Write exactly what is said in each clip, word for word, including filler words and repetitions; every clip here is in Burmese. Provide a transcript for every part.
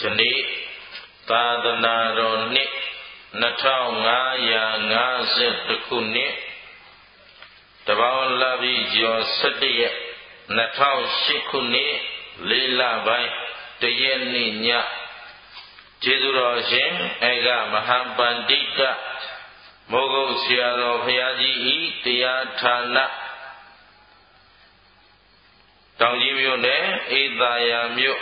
နေ့သာသနာတော်နှစ်နှစ်ထောင်ငါးရာငါးสิบเอ็ดခုနှစ်တဘောင်လပြီးကျော်สิบเอ็ดရက်နှစ်ထောင်ရှစ်ခုနှစ်လေးလပိုင်းတရက်နေ့ညကျေးဇူးတော်ရှင်အေကမဟာပန္တိတမိုးကုတ်ဆရာတော်ဘုရားကြီးဤတရားဌာနတောင်ကြီးမြို့နယ်အေသာယာမြို့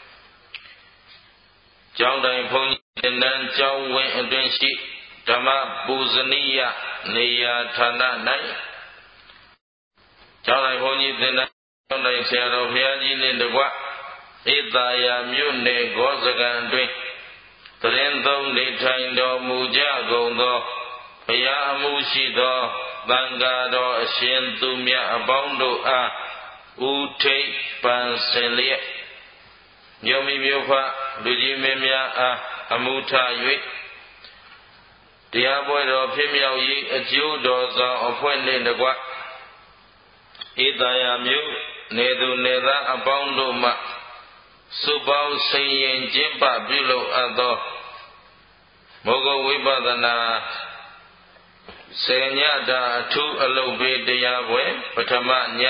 ကျောင်းတိုင်ဘုန်းကြီးသင်တန်းကျောင်းဝင်းအတွင်းရှိဓမ္မပူဇနီယနေရာဌာန၌ကျောင်းတိုင်ဘုန်းကြီးသင်တန်းကျောင်းတိုင်ဆရာတော်ဘုရားကြီးနှင့်တကွအေသာယာမြို့နယ်ဂောစကံအတွင်းသရင်သုံးနေထိုင်တော်မူကြကုန်သောဘုရားအမှုရှိသောသံဃာတော်အရှင်သူမြတ်အပေါင်းတို့အားဥထိပ်ပန်ဆင်လျက်မြို့မိမြို့ဖလူကြီးမင်းများအားအမှုထ၍တရားပွဲတော်ဖြစ်မြောက်ရေးအကျိုးတော်ဆောင်အဖွဲ့နှင့်တကွဧသာယာမြို့နေသူနေသားအပေါင်းတို့မှစုပေါင်းဆင်ရင်ကျင့်ပပြုလုပ်အပ်သောမောဂဝိပဿနာစေညတာအထူးအလုပ်ပေးတရားပွဲပထမည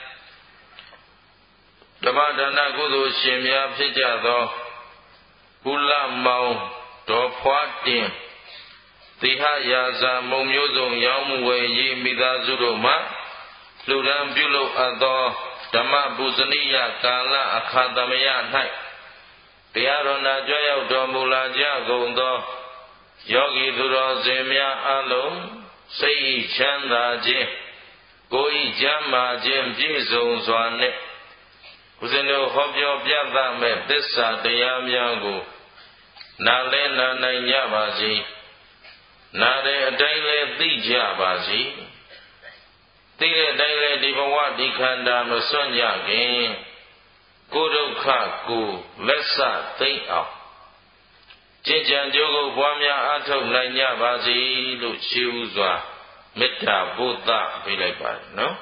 ဓမ္မဒါနကုသိုလ်ရှင်များဖြစ်ကြသောကုလမောင်တော်ဖွားတင်သီဟရာဇာမုံမျိုးစုံရောင်းမှုဝယ်ရေးမိသားစုတို့မှလူရန်ပြုလုပ်အပ်သောဓမ္မပူဇနီယကာလအခါသမယ၌တရားတော်နာကြွရောက်တော်မူလာကြကုန်သောယောဂီသူတော်စင်များအလုံးစိတ်ချမ်းသာခြင်းကိုယ်ဤကျမ်းမာခြင်းပြည့်စုံစွာနှင့်ဦးဇင်းတို့ဟောပြောပြသမဲ့သစ္စာတရားများကိုနားလဲနာနိုင်ကြပါစေနားတဲ့အတိုင်းလဲသိကြပါစေသိတဲ့အတိုင်းလဲဒီဘဝဒီခန္ဓာမစွန့်ကြခင်ကိုယ်ဒုက္ခကိုလက်စသိမ့်အောင်ကျင့်ကြံကြိုးကိုပွားများအားထုတ်နိုင်ကြပါစေလို့ရှိဥစွာမေတ္တာပို့သပေးလိုက်ပါတယ်နော်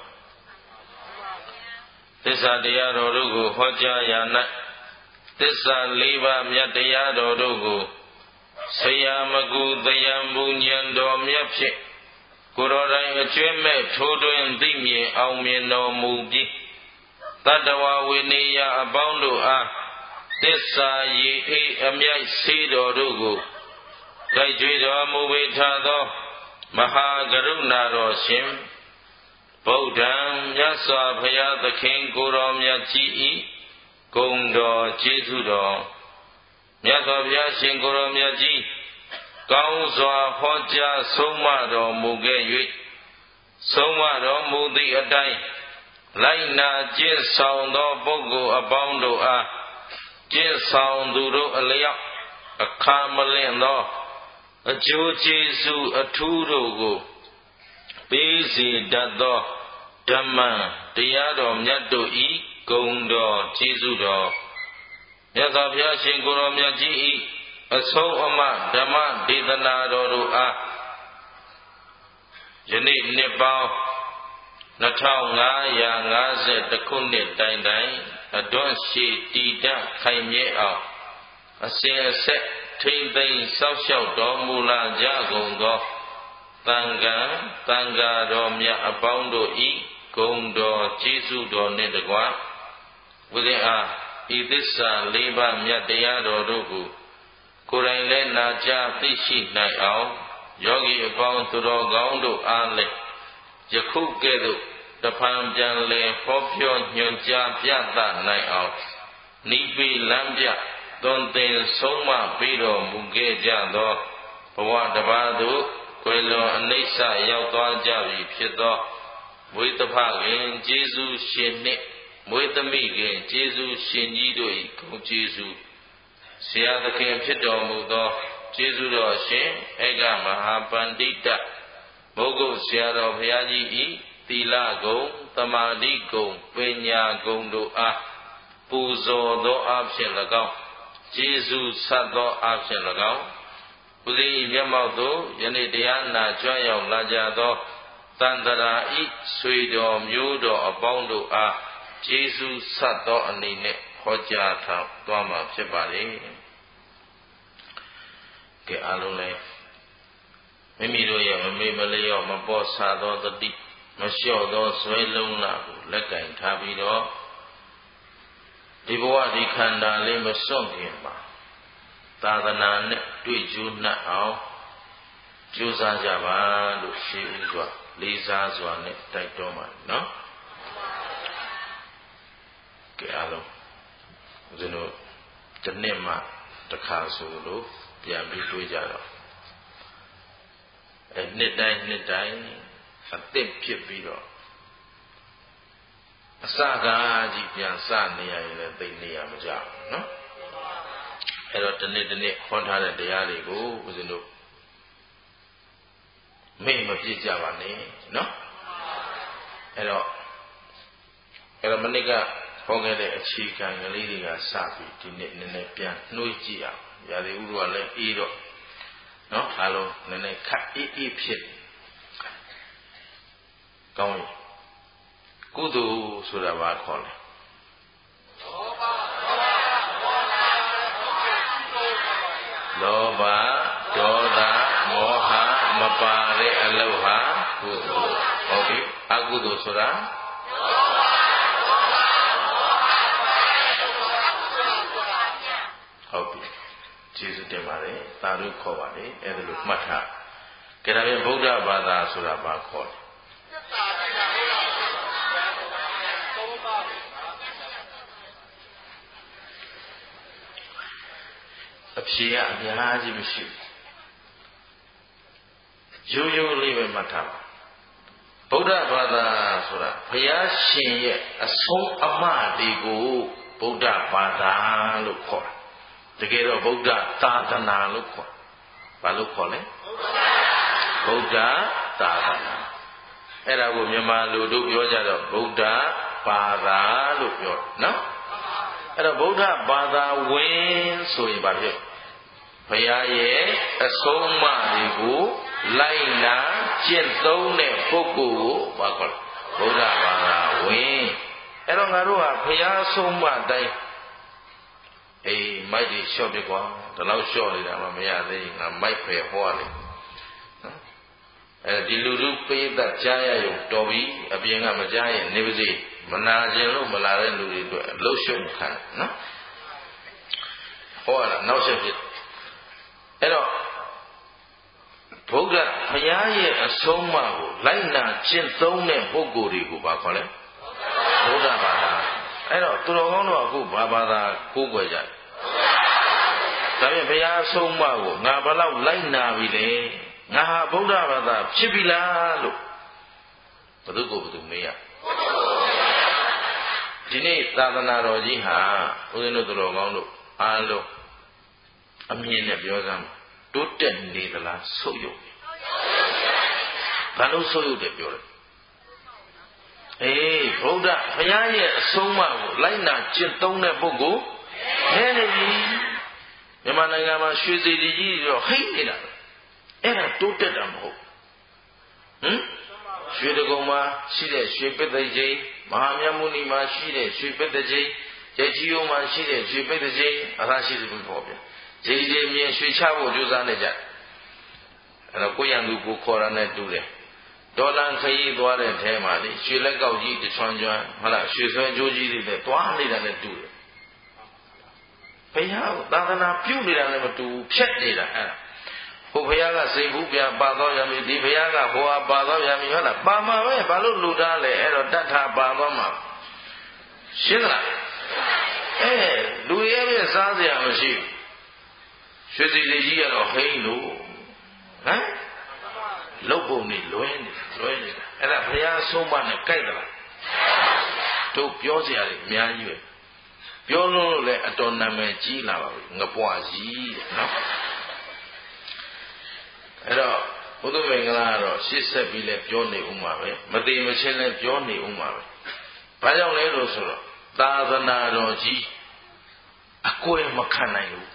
သစ္စာတရားတော်တို့ကိုဟောကြားရာ၌သစ္စာလေးပါးမြတ်တရားတော်တို့ကိုဆရာမကူတယံပူဉဏ်တော်မြတ်ဖြင့်ကိုယ်တော်တိုင်အကျွမ်းမဲ့ထိုးတွင်သိမြင်အောင်မြင်တော်မူပြီးတတ္တဝဝိနည်းအပေါင်းတို့အားသစ္စာရေအေးအမြိုက်ဆေးတော်တို့ကိုတိုက်ကြွတော်မူပေထသောမဟာကရုဏာတော်ရှင်ဗုဒ္ဓံမြတ်စွာဘုရားသခင်ကိုယ်တော်မြတ်ကြီးဤဂုဏ်တော်ကျေးဇူးတော်မြတ်စွာဘုရားရှင်ကိုယ်တော်မြတ်ကြီးကောင်းစွာဟောကြားဆုံးမတော်မူခဲ့၍ဆုံးမတော်မူသည့်အတိုင်းလိုက်နာကျင့်ဆောင်သောပုဂ္ဂိုလ်အပေါင်းတို့အားကျင့်ဆောင်သူတို့အလျောက်အခါမလင့်သောအကျိုးကျေးဇူးအထူးတို့ကိုပေးစေတတ်သောဓမ္မတရားတော်မြတ်တို့ဤဂုဏ်တော်ကျေးဇူးတော်မြတ်စွာဘုရားရှင်ကိုယ်တော်မြတ်ကြီးဤအဆုံးအမဓမ္မဒေသနာတော်တို့အားယနေ့နှစ်ပေါင်းနှစ်ထောင်ငါးရာငါးสิบเอ็ดခုနှစ်တိုင်တိုင်အတွန်းရှိတည်တတ်ခိုင်မြဲအောင်အစဉ်အဆက်ထိမ့်သိမ်းစောင့်ရှောက်တော်မူလာကြကုန်သောသံဃာသံဃာတော်မြတ်အပေါင်းတို့ဤဂုဏ်တော်ကျေးဇူးတော်နှင့်တကွဝိသေအားဤသစ္စာလေးပါးမြတ်တရားတော်တို့ကိုကိုယ်တိုင်လည်းနာကြားသိရှိနိုင်အောင်ယောဂီအပေါင်းသူတော်ကောင်းတို့အားလည်းယခုကဲ့သို့တဖန်ပြန်လဲဟောပြောညွှန်ကြားပြသနိုင်အောင်နိဗ္ဗိလမ်းပြသွန်သင်ဆုံးမပေးတော်မူခဲ့ကြသောဘဝတစ်ပါးသို့ကွယ်လွန်အနိစ္စရောက်သွားကြပြီဖြစ်သောမွေးတဖခင်ကျေးဇူးရှင်နှင့်မွေးသမီးခင်ကျေးဇူးရှင်ကြီးတို့၏ဂုဏ်ကျေးဇူးဆရာသခင်ဖြစ်တော်မူသောကျေးဇူးတော်ရှင်ဧကမဟာပန္တိတမိုးကုတ်ဆရာတော်ဘုရားကြီး၏သီလဂုဏ်သမာဓိဂုဏ်ပညာဂုဏ်တို့အားပူဇော်သောအဖြစ်၎င်းကျေးဇူးဆက်သောအဖြစ်၎င်းဦးဇင်း၏မျက်မှောက်သို့ယနေ့တရားနာကြွရောက်လာကြသောတန်တရာဤဆွေတော်မျိုးတော်အပေါင်းတို့အားကျေးဇူးဆက်သောအနေနဲ့ဟောကြားထားသွားမှာဖြစ်ပါလေကဲအားလုံးလည်းမိမိတို့ရဲ့မမေ့မလျော့မပေါ်ဆသောတတိမလျှော့သောဇွဲလုံးလာကိုလက်ကင်ထားပြီးတော့ဒီဘဝဒီခန္ဓာလေးမစွန့်ခင်ပါသာသနာနဲ့တွေ့ကြုံနှံ့အောင်ကြိုးစားကြပါလို့ရှင်းဥစွာလေးစားစွာနဲ့တိုက်တွန်းပါနော်ကဲအားလုံးဦးဇင်းတို့တစ်နှစ်မှတစ်ခါဆိုလို့ပြန်ပြီးတွေ့ကြတော့အဲနှစ်တိုင်းနှစ်တိုင်းအသစ်ဖြစ်ပြီးတော့အစကားကြီးပြန်စနေရရင်လည်းသိနေရမကြဘူးနော်အဲတော့တစ်နှစ်တစ်နှစ်ဟောထားတဲ့တရားတွေကိုဦးဇင်းတို့မေ့မပြစ်ကြပါနဲ့နော်အဲတော့အဲတော့မနစ်ကဟောခဲ့တဲ့အခြေခံကလေးတွေကစပြီးဒီနေ့နည်းနည်းပြန်နှွှေးကြည့်အောင်ရာသီဥတုကလည်းအေးတော့နော်အားလုံးနည်းနည်းခက်အေးအေးဖြစ်ကောင်းပြီကုသိုလ်ဆိုတာဘာခေါ်လဲလောဘဒေါသမောဟမပါတဲ့အလုပ်ဟာကုသိုလ်ဟုတ်ပြီအကုသိုလ်ဆိုတာဟုတ်ပြီကျေးဇူးတင်ပါတယ်သာဓုခေါ်ပါလေအဲ့ဒါလို့မှတ်ထားကြဒါပြန်ဗုဒ္ဓဘာသာဆိုတာဘာခေါ်လဲအဖြေကအများကြီးမရှိဘူးရိုးရိုးလေးပဲမှတ်ထားပါဗုဒ္ဓဘာသာဆိုတာဘုရားရှင်ရဲ့အဆုံးအမတွေကိုဗုဒ္ဓဘာသာလို့ခေါ်တာတကယ်တော့ဗုဒ္ဓသာသနာလို့ခေါ်ဘာလို့ခေါ်လဲဗုဒ္ဓသာသနာအဲ့ဒါကိုမြန်မာလူတို့ပြောကြတော့ဗုဒ္ဓဘာသာလို့ပြောနော်အဲ့တော့ဗုဒ္ဓဘာသာဝင်ဆိုရင်ဘာဖြစ်ဘုရားရဲ့အဆုံးအမတွေကိုလိုက်နာကျင့်သုံးတဲ့ပုဂ္ဂိုလ်ကိုဘာခေါ်လဲဗုဒ္ဓဘာသာဝင်အဲ့တော့ငါတို့ဟာဘုရားအဆုံးအမတိုင်းအေးမိုက်ကြီးလျှော့ပြကွာဒီလောက်လျှော့နေတာမှမရသေးငါမိုက်ဖယ်ဟောရတယ်နော်အဲဒီလူလူပိဋကကြားရရုံတော်ပြီအပြင်ကမကြားရင်နေပါစေမနာခြင်းလို့မလာတဲ့လူတွေအတွက်လှုပ်ရှုပ်ခံနော်ဟောရတာနောက်ဆက်ဖြစ်အဲ့တော့ဘုရားဘုရားရဲ့အဆုံးအမကိုလိုက်နာကျင့်သုံးတဲ့ပုဂ္ဂိုလ်တွေကိုဘာခေါ်လဲဘုရားဘာသာအဲ့တော့သူတော်ကောင်းတို့အခုဘာဘာသာကိုးကွယ်ကြတယ်ဒါပြန်ဘုရားအဆုံးအမကိုငါဘလောက်လိုက်နာပြီလေငါဟာဗုဒ္ဓဘာသာဖြစ်ပြီလားလို့ဘယ်သူကိုဘယ်သူမေးရဒီနေ့သာသနာတော်ကြီးဟာဦးဇင်းတို့သူတော်ကောင်းတို့အားလုံးအမြင်နဲ့ပြောစမ်းတိုးတက်နေသလားဆုတ်ယုတ်ဘာလို့ဆုတ်ယုတ်တယ်ပြောလဲအေးဗုဒ္ဓဘုရားရဲ့အဆုံးအမကိုလိုက်နာကျင့်သုံးတဲ့ပုဂ္ဂိုလ်နဲနေပြီမြန်မာနိုင်ငံမှာရွှေစီကြီးကြီးတော့ဟိတ်နေတာအဲ့ဒါတိုးတက်တာမဟုတ်ဟမ်ရွှေတကုံမှာရှိတဲ့ရွှေပစ်သိကြီးမဟာမြတ်မုနီမှာရှိတဲ့ရွှေပစ်သိကြီးရကြီးအောင်မှာရှိတဲ့ရွှေပစ်သိကြီးအသာရှိသူပေါ့ဗျာဂျေဂျေမြင်ရွှေချဖို့ကြိုးစားနေကြအဲ့တော့ကိုရံသူကိုခေါ်ရတဲ့တူတယ်ဒေါ်လန်ခရီးသွားတဲ့ထဲမှာလေရွှေလက်ကောက်ကြီးတချွန်းချွန်းဟုတ်လားရွှေဆွဲကြိုးကြီးတွေနဲ့သွားနေတာနဲ့တူတယ်ဘုရားကသာသနာပြုနေတာလည်းမတူဖြတ်နေတာအဲ့ဒါဟိုဘုရားကစိတ်ဘူးပြပါသွားရမည်ဒီဘုရားကဟိုဟာပါသွားရမည်ဟုတ်လားပါမှာပဲဘာလို့လူသားလဲအဲ့တော့တတ်တာပါသွားမှာရှင်းလားအဲလူရဲ့ပြစားစရာမရှိဘူးရွှေစီလေးကြီးကတော့ဟိန်းလို့ဟမ်လုတ်ပုံနေလွဲနေလွဲနေတာအဲ့ဒါဘုရားဆုံးမနဲ့ကြိုက်သလားတို့ပြောစရာတွေအများကြီးပဲပြောလို့လည်းအတော်နာမည်ကြီးလာပါပြီငပွားကြီးတဲ့နော်အဲ့တော့ဘုဒ္ဓမင်္ဂလာကတော့ရှေ့ဆက်ပြီးလဲပြောနေဦးမှာပဲမသိမချင်းလဲပြောနေဦးမှာပဲဘာကြောင့်လဲလို့ဆိုတော့သာသနာတော်ကြီးအကွဲမခံနိုင်ဘူး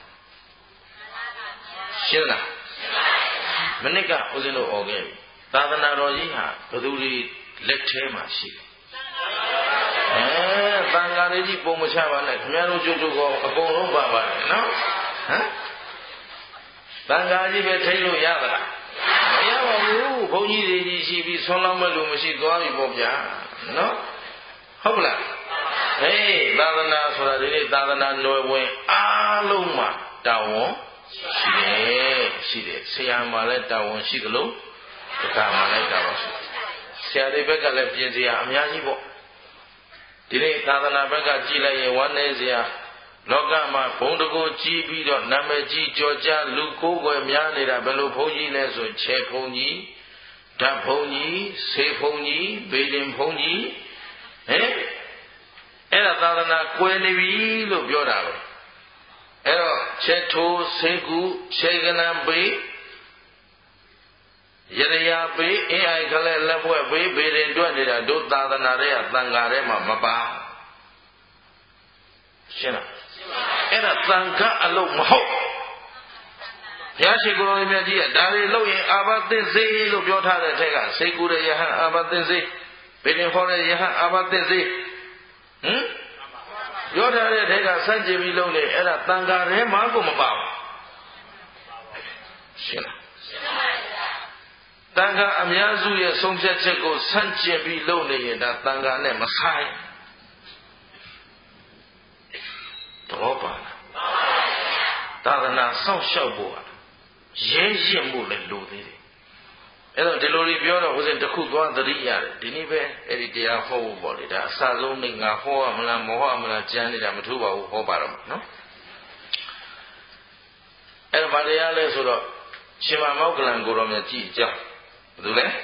ရှင်းလားမနစ်ကဦးဇင်းတို့ဩခဲ့ပြီသာသနာတော်ကြီးဟာဘယ်သူတွေလက်ထဲမှာရှိတယ်အဲသံဃာတွေကြီးပုံမချပါနဲ့ခင်ဗျားတို့ကြိုးကြိုးကောအကုန်လုံးပါပါတယ်နော်ဟမ်တန်ခါကြီးပဲထိလို့ရသလားမရပါဘူးဘုန်းကြီးတွေကြီးရှိပြီးဆွမ်းလောင်းမဲ့လူမရှိသွားပြီပေါ့ဗျာနော်ဟုတ်လားအေးသာသနာဆိုတာဒီနေ့သာသနာနွယ်ဝင်အားလုံးမှာတာဝန်ရှိတယ်ရှိတယ်ဆရာမှလည်းတာဝန်ရှိသလိုတက္ကမှလည်းတာဝန်ရှိဆရာတွေဘက်ကလည်းပြင်စရာအများကြီးပေါ့ဒီနေ့သာသနာဘက်ကကြည်လိုက်ရင်ဝမ်းနေစရာလောကမှာဘုံတကူကြီးပြီးတော့နာမည်ကြီးကြော်ကြားလူကိုးကွယ်များနေတာဘယ်လိုဘုန်းကြီးလဲဆိုချဲဘုန်းကြီးဓာတ်ဘုန်းကြီးဆေးဘုန်းကြီးဗေဒင်ဘုန်းကြီးဟဲ့အဲ့ဒါသာသနာကွယ်နေပြီလို့ပြောတာပဲအဲ့တော့ချက်ထိုးဆေးကူခြေကလံပေးရရပေးအင်းအိုင်ကလေးလက်ဖွဲ့ပေးဗေဒင်တွက်နေတာတို့သာသနာတွေကသံဃာထဲမှာမပါရှင်းလားအဲ့ဒါသံဃာအလုပ်မဟုတ်ဘုရားရှိခိုးတော်မြတ်ကြီးကဒါတွေလုပ်ရင်အာဘသင့်စေလို့ပြောထားတဲ့ထက်ကစေကူတဲ့ယဟန်အာဘသင့်စေဘယ်နေခေါ်တဲ့ယဟန်အာဘသင့်စေဟမ်ပြောထားတဲ့ထက်ကစัจကြပြီးလုံးနေအဲ့ဒါသံဃာထဲမှာကိုမပါဘူးရှင်းလားရှင်းပါဗျာသံဃာအများစုရဲ့ဆုံးဖြတ်ချက်ကိုစန့်ကျင်ပြီးလုံးနေရင်ဒါသံဃာနဲ့မဆိုင်တော့ပါလားသာသနာစောင့်ရှောက်ဖို့ကရဲရင့်မှုလည်းလိုသေးတယ်အဲ့တော့ဒီလိုတွေပြောတော့ဦးဇင်းတစ်ခုသွားသတိရတယ်ဒီနေ့ပဲအဲ့ဒီတရားဟောဖို့ပေါ့လေဒါအစဆုံးနေငါဟောရမလားမဟောရမလားကြမ်းနေတာမထူပါဘူးဟောပါတော့နော်အဲ့တော့ဗာတရားလဲဆိုတော့ရှင်မမောက္ကလံကိုတော်မြတ်ကြည့်ကြောင်းဘယ်သူလဲ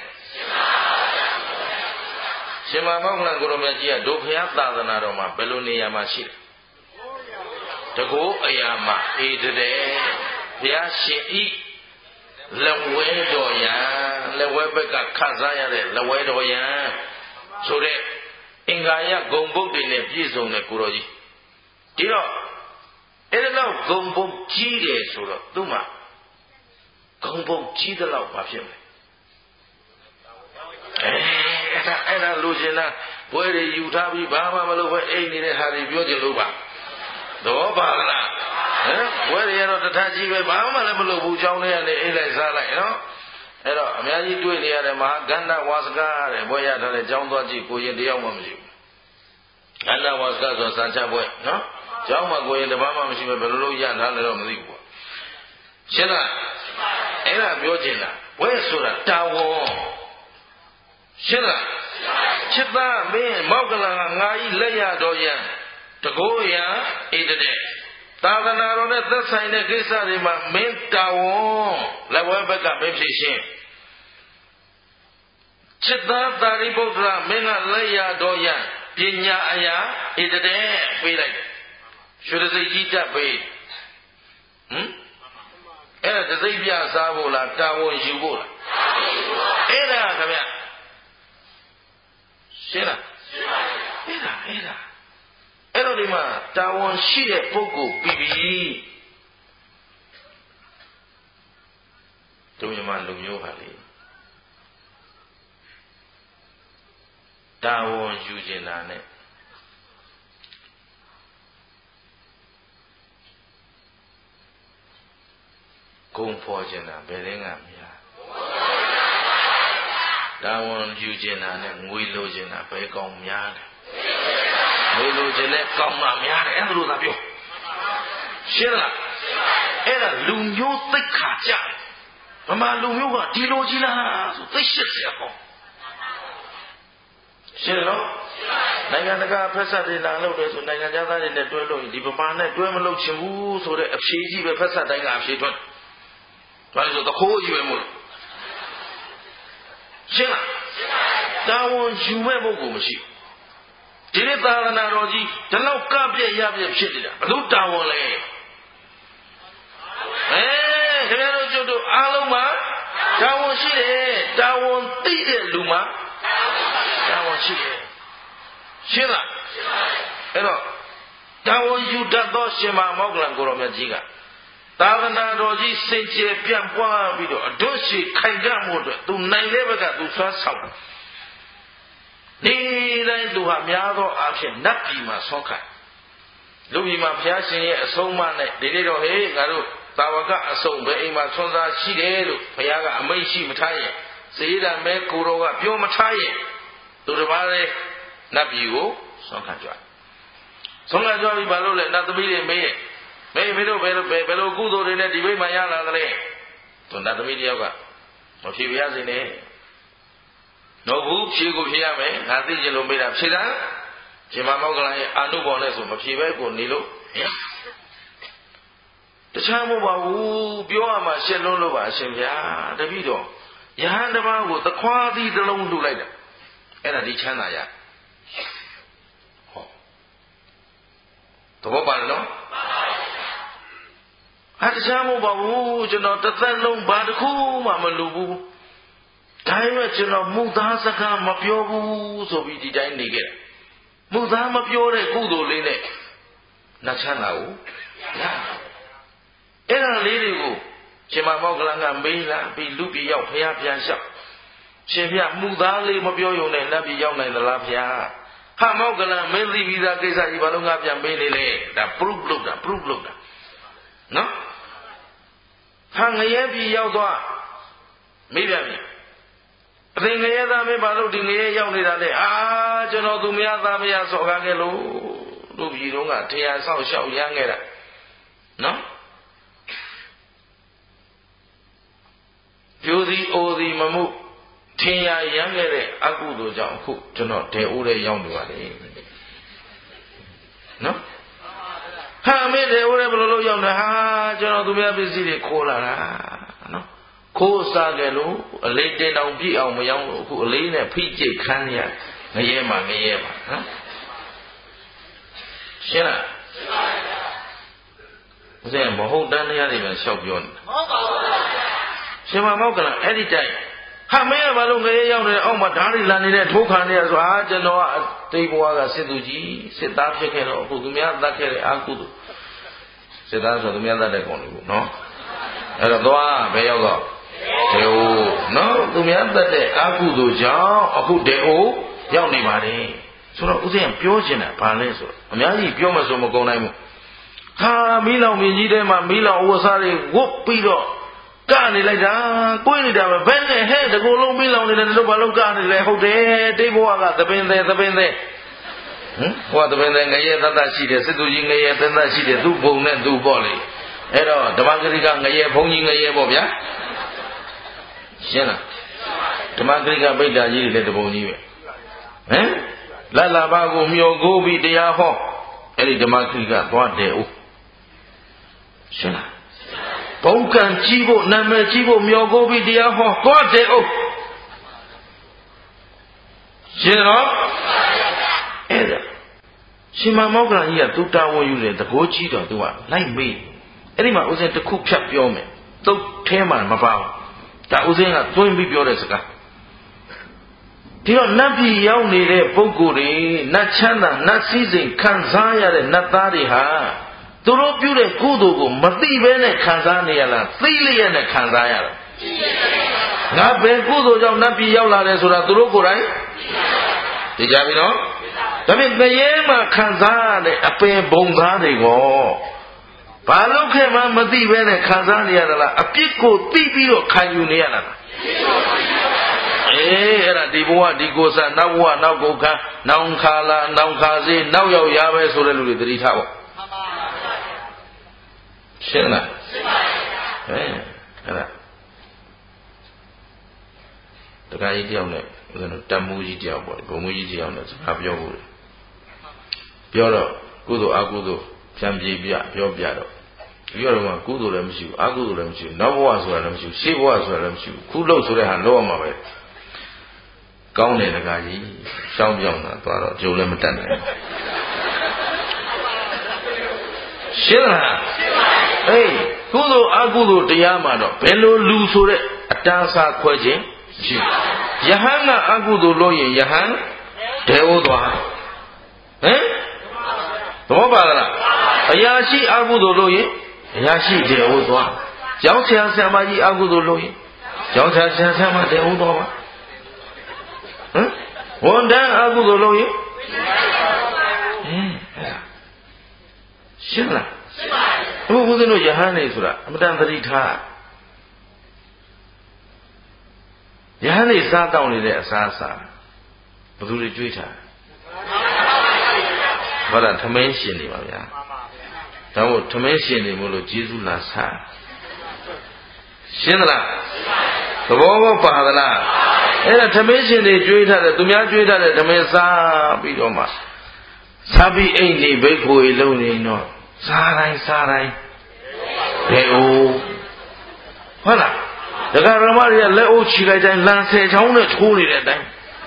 ရှင်မမောက္ကလံကိုတော်မြတ်ကြီးကဒုဖျားသာသနာတော်မှာဘယ်လိုနေရာမှာရှိလဲတကူအရာမှာအေးတဲ့ဘုရားရှင်ဤလက်ဝဲတော်ရန်လက်ဝဲဘက်ကခတ်စားရတဲ့လက်ဝဲတော်ရန်ဆိုတဲ့အင်္ဂါရဂုံဘုတ်တွေနဲ့ပြည့်စုံတဲ့ကိုတော်ကြီးဒီတော့အဲ့ဒါတော့ဂုံဘုတ်ကြီးတယ်ဆိုတော့သူ့မှာဂုံဘုတ်ကြီးတဲ့လောက်ဘာဖြစ်မလဲအဲအဲ့ဒါအဲ့ဒါလူရှင်လားဘွဲတွေယူထားပြီးဘာမှမလုပ်ပဲအိမ်နေတဲ့ဟာတွေပြောကြလို့ပါတော့ပါလားဟမ်ဘွဲတွေကတော့တထကြီးပဲဘာမှလည်းမလုပ်ဘူးကြောင်းလေးကနေအိတ်လိုက်စားလိုက်နော်အဲ့တော့အများကြီးတွေ့နေရတယ်မဟာကန္တဝါစကားတဲ့ဘွဲရထားတဲ့ကြောင်းသွားကြည့်ကိုရင်တယောက်မှမရှိဘူးကန္တဝါစကားဆိုစံချဘွဲနော်ကြောင်းမှာကိုရင်တပားမှမရှိပဲဘယ်လိုလုပ်ရထားလဲတော့မသိဘူးပေါ့ရှင်းလားအဲ့ဒါပြောချင်တာဘွဲဆိုတာတာဝန်ရှင်းလားချစ်သားမင်းမောက္ကလံကငါကြီးလက်ရတော်ရန်တကိုးရန်ဣတတဲ့သာသနာတော်နဲ့သက်ဆိုင်တဲ့ကိစ္စတွေမှာမင်းတာဝန်လက်ဝဲဘက်ကမင်းဖြစ်ရှင်းချစ်သားသာရိပုတ္တရာမင်းကလက်ရတော်ရန်ပညာအရာဣတတဲ့ပေးလိုက်တယ်ရွှေတစိတ်ကြီးတက်ပေးဟမ်အဲ့ဒါတစိတ်ပြစားဖို့လားတာဝန်ယူဖို့လားအဲ့ဒါခင်ဗျရှင်းလားရှင်းပါပြီအဲ့ဒါအဲ့ဒါအဲ့တော့ဒီမှာတာဝန်ရှိတဲ့ပုဂ္ဂိုလ်ပြီးပြီတို့မြမလူမျိုးဟာလေတာဝန်ယူကျင်တာနဲ့ဂုံဖော်ကျင်တာဘယ်တင်းကများတာဝန်ယူကျင်တာနဲ့ငွေလိုကျင်တာဘယ်ကောင်းများလဲငွေလိုချင်တဲ့ကောင်းမှများတယ်အဲ့ဒါလို့သာပြောရှင်းလားအဲ့ဒါလူမျိုးသိက္ခာကြတယ်ဗမာလူမျိုးကဒီလိုကြီးလားဆိုသိရှိရအောင်ရှင်းလို့နိုင်ငံတကာဖက်ဆက်တွေလာလို့တယ်ဆိုနိုင်ငံသားတွေနဲ့တွဲလို့ဒီဗမာနဲ့တွဲမလို့ချင်ဘူးဆိုတဲ့အဖြေကြီးပဲဖက်ဆက်တိုင်းကအဖြေထွက်ဘာလို့ဆိုတခိုးကြီးပဲမို့ရှင်းလားတာဝန်ယူမဲ့ပုဂ္ဂိုလ်မရှိဘူးဒီနေ့သာသနာတော်ကြီးဒီလောက်ကပြည့်ရပြည့်ဖြစ်နေတာဘလို့တာဝန်လဲအဲခင်ဗျားတို့ကျွတ်တို့အားလုံးမှာတာဝန်ရှိတယ်တာဝန်သိတဲ့လူမှာတာဝန်ရှိတယ်ရှင်းလားအဲ့တော့တာဝန်ယူတတ်သောရှင်မမောက္ကလံကိုတော်မြတ်ကြီးကသာသနာတော်ကြီးစင်ကြယ်ပြန့်ပွားပြီးတော့အဒွတ်ရှိခိုင်ကြမှုအတွက်သူနိုင်တဲ့ဘက်ကသူဆွမ်းဆောင်နေတိုင်းသူဟာများသောအားဖြင့်နတ်ပြည်မှာဆောက်ခိုင်လူပြည်မှာဘုရားရှင်ရဲ့အဆုံးအမနဲ့ဒီနေ့တော့ဟေးငါတို့သသာဝကအစုံပဲအိမ်မှာဆွမ်းစားရှိတယ်လို့ဘုရားကအမိန့်ရှိမထားရဲ့စေရမဲကိုတော်ကပြောမထားရဲ့သူတစ်ပါးလည်းနတ်ပြည်ကိုဆွမ်းခံကြွဆွမ်းခံကြွပြီးဘာလို့လဲနတ်သမီးတွေမေးရဲ့မေးမင်းတို့ဘယ်လိုဘယ်လိုကုသိုလ်တွေနဲ့ဒီဘိမှန်ရလာသလဲသူနတ်သမီးတယောက်ကမဖြေပြရစေနဲ့တော့ဘူးဖြေကိုဖြေရမယ်ငါသိချင်လို့မေးတာဖြေတာရှင်မမောက္ကလန်ရဲ့အာနုဘော်နဲ့ဆိုမဖြေပဲကိုနေလို့တခြားမဟုတ်ပါဘူးပြောရမှာရှင်းလုံးလို့ပါအရှင်ဗျာတပည့်တော်ယဟန်တစ်ပါးကိုသခွားသီးတစ်လုံးလှူလိုက်တာအဲ့ဒါဒီချမ်းသာရဟောသဘောပါနော်အဲ့တခြားမဟုတ်ပါဘူးကျွန်တော်တစ်သက်လုံးဘာတစ်ခုမှမလှူဘူးဒါပေမဲ့ကျွန်တော်မှုသားစကားမပြောဘူးဆိုပြီးဒီတိုင်းနေခဲ့မှုသားမပြောတဲ့ကုသိုလ်လေးနဲ့နတ်ချမ်းသာကိုရအဲ့ဒါလေးတွေကိုရှင်မမောက္ကလန်ကမေးလာပြီးလူပြည်ရောက်ဖျားပြန်လျှောက်ရှင်ဖျားမှုသားလေးမပြောရုံနဲ့နတ်ပြည်ရောက်နိုင်သလားဖျားဟာမောက္ကလန်မင်းသိပြီးသားကိစ္စကြီးဘာလို့ငါပြန်မေးနေလဲဒါ proof လုပ်တာ proof လုပ်တာနော်ဟာငရဲပြည်ရောက်သွားမေးပြန်ပြီအသိငရဲသားမင်းဘာလို့ဒီငရဲရောက်နေတာလဲအာကျွန်တော်သူမရသားမရဆော့ကားခဲ့လို့လူပြည်တုန်းကတရားဆောက်ရှောက်ရမ်းခဲ့တာနော်ပြိုစီအိုစီမမှုထင်ရရမ်းခဲ့တဲ့အကုသိုလ်ကြောင့်အခုကျွန်တော်ဒေအိုးတဲ့ရောက်နေပါလေနော်ဟာမင်းဒေအိုးတဲ့ဘယ်လိုလုပ်ရောက်နေဟာကျွန်တော်သူများပစ္စည်းတွေခိုးလာတာနော်ခိုးစားကြလို့အလေးတင်တောင်ပြည့်အောင်မရောက်လို့အခုအလေးနဲ့ဖိကျိတ်ခန်းရငရဲမှာငရဲမှာနော်ရှင်းလားရှင်းပါဗျာဦးဇင်းမဟုတ်တန်းတရားတွေပဲလျှောက်ပြောနေတာဟုတ်ပါဘူးရှင်မမောက္ကလန်အဲ့ဒီတိုင်းဟာမင်းကဘာလို့ငရဲရောက်နေအောက်မှာဓာတ်တွေလာနေတဲ့ထိုးခံနေရဆိုဟာကျွန်တော်ကတိတ်ဘဝကစစ်သူကြီးစစ်သားဖြစ်ခဲ့တော့အခုသူများတတ်ခဲ့တဲ့အာကုသို့စစ်သားဆိုသူများတတ်တဲ့ကောင်လေးပေါ့နော်အဲ့တော့သွားဘယ်ရောက်တော့ဒေအိုနော်သူများတတ်တဲ့အာကုသို့ကြောင့်အခုဒေအိုရောက်နေပါတယ်ဆိုတော့ဦးဇင်းပြောချင်တာဘာလဲဆိုတော့အများကြီးပြောမှဆိုမကုန်နိုင်ဘူးဟာမီးလောင်မြင်းကြီးထဲမှာမီးလောင်အဝတ်စားတွေဝတ်ပြီးတော့ကနေလိုက်တာကိုင်းနေတာပဲဘယ်နဲ့ဟဲ့တကူလုံးပြီးလောင်နေတယ်တို့ဘာလို့ကနေလဲဟုတ်တယ်တိတ်ဘဝကသပင်သေးသပင်သေးဟမ်ဟောသပင်သေးငရဲသတ္တရှိတယ်စစ်သူကြီးငရဲသတ္တရှိတယ်သူ့ဘုံနဲ့သူ့ပေါ့လေအဲ့တော့ဓမ္မဂရိကငရဲဘုံကြီးငရဲပေါ့ဗျာရှင်းလားဓမ္မဂရိကဗိဒ္ဓကြီးတွေလည်းတဘုံကြီးပဲဟမ်လတ်လာပါကိုမျောကိုးပြီးတရားဟောအဲ့ဒီဓမ္မဂရိကသွားတယ်ဦးရှင်းလားဘုံကံကြီးဖို့နာမည်ကြီးဖို့မျောကိုပြီးတရားဟောသွားတယ်အုပ်ရှင်းတော့အဲ့ဒါရှင်မမောက္ကလန်ကြီးကသူတာဝန်ယူတယ်တကိုးကြီးတော့သူကလိုက်မေးအဲ့ဒီမှာဦးဇင်းတစ်ခုဖြတ်ပြောမယ်တုတ်ထဲမှာမပါဘူးဒါဦးဇင်းကသွင်းပြီးပြောတဲ့စကားဒီတော့နတ်ပြည်ရောက်နေတဲ့ပုဂ္ဂိုလ်တွေနတ်ချမ်းသာနတ်စည်းစိမ်ခံစားရတဲ့နတ်သားတွေဟာသူတို့ပြုတဲ့ကုသိုလ်ကိုမသိဘဲနဲ့ခံစားနေရလားသိလျက်နဲ့ခံစားရတာငါဘယ်ကုသိုလ်ကြောင့်နတ်ပြည်ရောက်လာတယ်ဆိုတာသူတို့ကိုယ်တိုင်သိကြပြီနော်ဒါပေမဲ့ငရဲမှာခံစားရတဲ့အပင်ဘုံသားတွေကိုဘာလို့ခဲ့မှမသိဘဲနဲ့ခံစားနေရတာလားအပြစ်ကိုသိပြီးတော့ခံယူနေရတာလားအေးအဲ့ဒါဒီဘဝဒီကိုယ်စားနောက်ဘဝနောက်ကိုယ်ခံနောင်ခါလာနောင်ခါစေးနောက်ရောက်ရပဲဆိုတဲ့လူတွေသတိထားပါရှင်းလားရှင်းပါပြီအဲအဲ့ဒါတခါကြီးတယောက်နဲ့ဦးဇင်းတို့တတ်မှုကြီးတယောက်ပေါ့ဘုံမှုကြီးတယောက်နဲ့စကားပြောဖို့ပြောတော့ကုသိုလ်အကုသိုလ်ဖြန့်ပြေးပြပြောပြတော့ပြောတော့မှကုသိုလ်လည်းမရှိဘူးအကုသိုလ်လည်းမရှိဘူးနောက်ဘဝဆိုတာလည်းမရှိဘူးရှေ့ဘဝဆိုတာလည်းမရှိဘူးခုလို့ဆိုတဲ့ဟာလောရမှာပဲကောင်းတယ်တခါကြီးရှောင်းပြောင်းတာသွားတော့ကြုံလည်းမတတ်နိုင်ရှင်းလားရှင်းပါပြီအေးကုသိုလ်အကုသိုလ်တရားမှာတော့ဘယ်လိုလူဆိုတဲ့အတန်းစားခွဲခြင်းရှိယဟန်ကအကုသိုလ်လို့ရင်ယဟန်ဒေဝသွားဟမ်သဘောပါလားအရာရှိအကုသိုလ်လို့ရင်အရာရှိဒေဝသွားကျောင်းဆရာဆရာမကြီးအကုသိုလ်လို့ရင်ကျောင်းဆရာဆရာဆရာမဒေဝသွားပါဟမ်ဝန်တန်းအကုသိုလ်လို့ရင်ဟင်းရှင်းလားရှင်းပါပြီအခုဦးဇင်းတို့ယဟန်နေဆိုတာအမတန်သတိထားယဟန်နေစားတောင်းနေတဲ့အစားအစာဘယ်သူတွေကြွေးထားဘာလဲထမင်းရှင်နေပါဗျာဒါမို့ထမင်းရှင်နေမို့လို့ကျေးဇူးလာစားရှင်းသလားသဘောပေါက်ပါသလားအဲ့ဒါထမင်းရှင်တွေကြွေးထားတယ်သူများကြွေးထားတယ်ထမင်းစားပြီးတော့မှစားပြီးအိတ်နေဘိတ်ကိုယ်လုံးနေတော့စားတိုင်းစားတိုင်းဘယ်အိုးဟုတ်လားဒကာရမတွေကလက်အိုးချီလိုက်တိုင်းလန်ဆယ်ချောင်းနဲ့ထိုးနေတဲ့အတိုင်း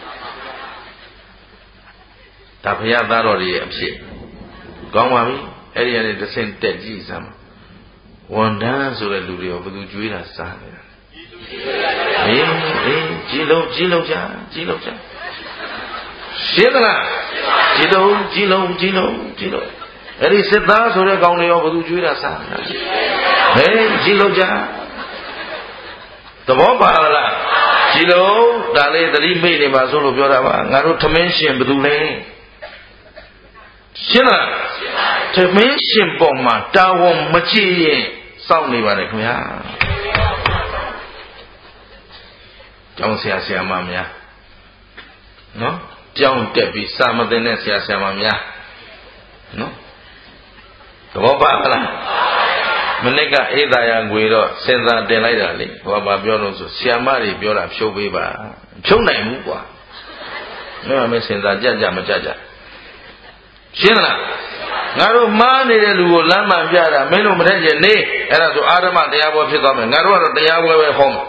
ဒါဘုရားသားတော်ရဲ့အဖြစ်ကောင်းပါပြီအဲ့ဒီကနေတစ်ဆင့်တက်ကြည့်စမ်းဝန်တန်းဆိုတဲ့လူတွေရောဘယ်သူကြွေးတာစားနေတာအေးအေးကြည်လုံးကြည်လုံးကြကြည်လုံးကြရှင်းသလားကြည်လုံးကြည်လုံးကြည်လုံးကြည်လုံးအဲ့ဒီစစ်သားဆိုတဲ့ကောင်တွေရောဘယ်သူကြွေးတာစားနေတာဟေးကြည်လုံးကြသဘောပါလားကြည်လုံးဒါလေးသတိမိတ်နေမှာဆိုလို့ပြောတာပါငါတို့ထမင်းရှင်ဘယ်သူလဲရှင်းလားထမင်းရှင်ပေါ်မှာတာဝန်မကြည့်ရင်စောင့်နေပါလေခင်ဗျာကျောင်းဆရာဆရာမများနော်ကြောင်းတက်ပြီးစာမသိတဲ့ဆရာဆရာမများနော်သဘောပါလားမနေ့ကအေးသာယာငွေတော့စင်စာတင်လိုက်တာလေဟောပါပြောလို့ဆိုဆရာမတွေပြောတာဖြုတ်ပေးပါဖြုတ်နိုင်ဘူးကွာမင်းကမစင်စာကြကြမကြကြရှင်းလားငါတို့မှားနေတဲ့လူကိုလမ်းမှန်ပြတာမင်းတို့မထက်ကျင်နေအဲ့ဒါဆိုအာဓမ္မတရားပွဲဖြစ်သွားမယ်ငါတို့ကတော့တရားပွဲပဲဟောမှာ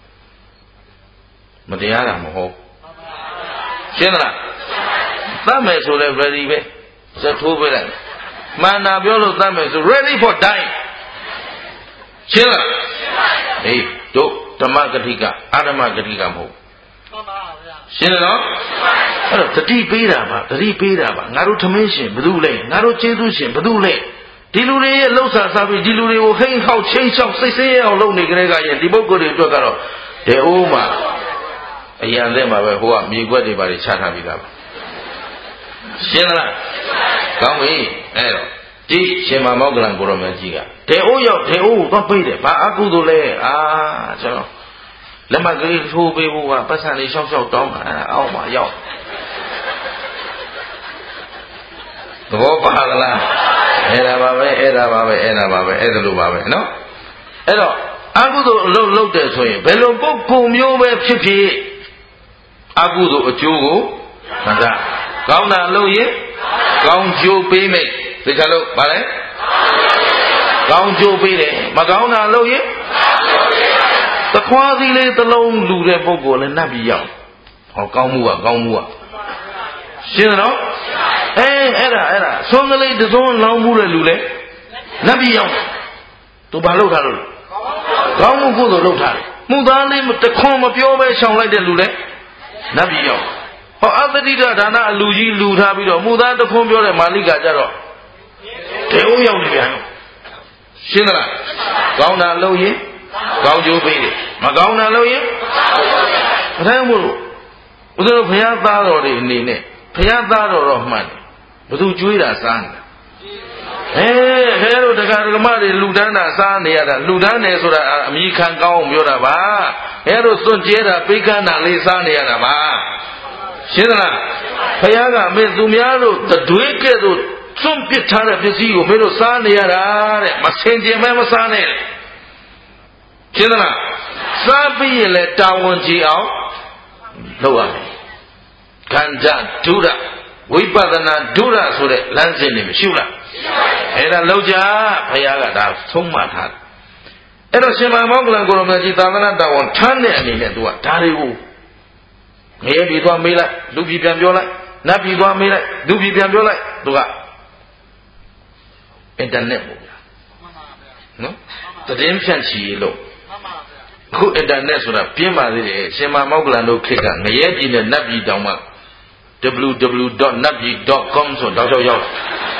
မတရားတာမဟုတ်ရှင်းလားသတ်မယ်ဆိုလဲ ready ပဲဇက်ထိုးပေးလိုက်မှန်တာပြောလို့သတ်မယ်ဆို ready for die ရှင်းလားဟေးတို့ဓမ္မဂတိကအာဓမ္မဂတိကမဟုတ်ရှင်းတယ်နော်အဲ့တော့တတိပေးတာပါတတိပေးတာပါငါတို့ထမင်းရှင်ဘယ်သူလဲငါတို့ကျေးဇူးရှင်ဘယ်သူလဲဒီလူတွေရဲ့လှုပ်ရှားစားပြီးဒီလူတွေကိုဟိန်းခေါက်ချင်းချောက်စိတ်ဆင်းရဲအောင်လုပ်နေကြတဲ့ကရင်ဒီပုဂ္ဂိုလ်တွေအတွက်ကတော့ဒေအိုးမှာအရန်တဲ့မှာပဲဟိုကမြေခွက်တွေပါတွေချထားပြီးသားပါရှင်းလားကောင်းပြီအဲ့တော့ဒီရှင်မမောက္ကလံကိုရောမြတ်ကြီးကဒေအိုးရောက်ဒေအိုးကိုသွားပိတ်တယ်ဘာအကုသိုလ်လဲအာကျွန်တော်လက်မကလေးထိုးပေးဖို့ကပတ်စံလေးရှောက်ရှောက်တောင်းတာအောက်မှာရောက်သဘောပါလားအဲ့ဒါပါပဲအဲ့ဒါပါပဲအဲ့ဒါပါပဲအဲ့ဒါလိုပါပဲနော်အဲ့တော့အကုသိုလ်အလုပ်လုပ်တယ်ဆိုရင်ဘယ်လိုပုဂ္ဂိုလ်မျိုးပဲဖြစ်ဖြစ်အကုသိုလ်အကျိုးကိုမတတ်ကောင်းတာလုပ်ရင်ကောင်းကျိုးပေးမယ်သိချလို့ဗါလဲကောင်းကျိုးပေးတယ်မကောင်းတာလုပ်ရင်တခွားစီလေးတစ်လုံးလူတဲ့ပုဂ္ဂိုလ်လည်းနတ်ပြည်ရောက်ဟောကောင်းမှုကကောင်းမှုကရှင်းနော်အဲအဲ့ဒါအဲ့ဒါသွန်းကလေးတစ်စုံလောင်းမှုတဲ့လူလည်းနတ်ပြည်ရောက်သူဘာလုပ်ထားလို့ကောင်းမှုကုသိုလ်လုပ်ထားတယ်မှုသားလေးတခွန်းမပြောပဲရှောင်လိုက်တဲ့လူလည်းနတ်ပြည်ရောက်ဟောအတ္တိဒဒါနအလူကြီးလူထားပြီးတော့မှုသားတခွန်းပြောတဲ့မာလိကကြတော့တေဦးရောက်နေပြန်ရှင်းသလားကောင်းတာလုပ်ရင်ကောင်းကျိုးပေးတယ်မကောင်းတာလို့ရင်မထိုင်ဘူးလို့ဦးဇင်းတို့ဘုရားသားတော်တွေအနေနဲ့ဘုရားသားတော်တော့မှန်တယ်ဘသူကြွေးတာစားနေတာဟဲ့ဟဲ့တို့တရားဓမ္မတွေလူတန်းတာစားနေရတာလူတန်းတယ်ဆိုတာအမိခံကောင်းအောင်ပြောတာပါဟဲ့တို့စွန့်ကြဲတာပိကန်းတာလေးစားနေရတာပါရှင်းသလားဘုရားကမင်းသူများတို့တတွေးကဲ့သို့စွန့်ပစ်ထားတဲ့ပစ္စည်းကိုမင်းတို့စားနေရတာတဲ့မစင်ကြင်မဲမစားနဲ့ရှင်းသလားစားပြီးရင်လည်းတာဝန်ကြီးအောင်လုပ်ရမယ်ကံကြဒုရဝိပဿနာဒုရဆိုတဲ့လမ်းစဉ်တွေမရှိဘူးလားအဲ့ဒါလောက်ကြဘုရားကဒါဆုံးမထားတယ်အဲ့တော့ရှင်မမောကလံကိုရမကြီးသာသနာတာဝန်ထမ်းတဲ့အနေနဲ့သူကဒါတွေကိုငရဲပြီးသွားမေးလိုက်လူပြီးပြန်ပြောလိုက်နတ်ပြီးသွားမေးလိုက်လူပြီးပြန်ပြောလိုက်သူကအင်တာနက်ပေါ့ဗျာနော်သတင်းဖြန့်ချီလို့အခုအင်တာနက်ဆိုတာပြင်းပါသေးတယ်ရှင်မမောကလန်တို့ခေတ်ကငရဲပြည်နဲ့နတ်ပြည်တောင်မှ double-u double-u double-u dot natbi dot com ဆိုတော့ကြောက်ရောက်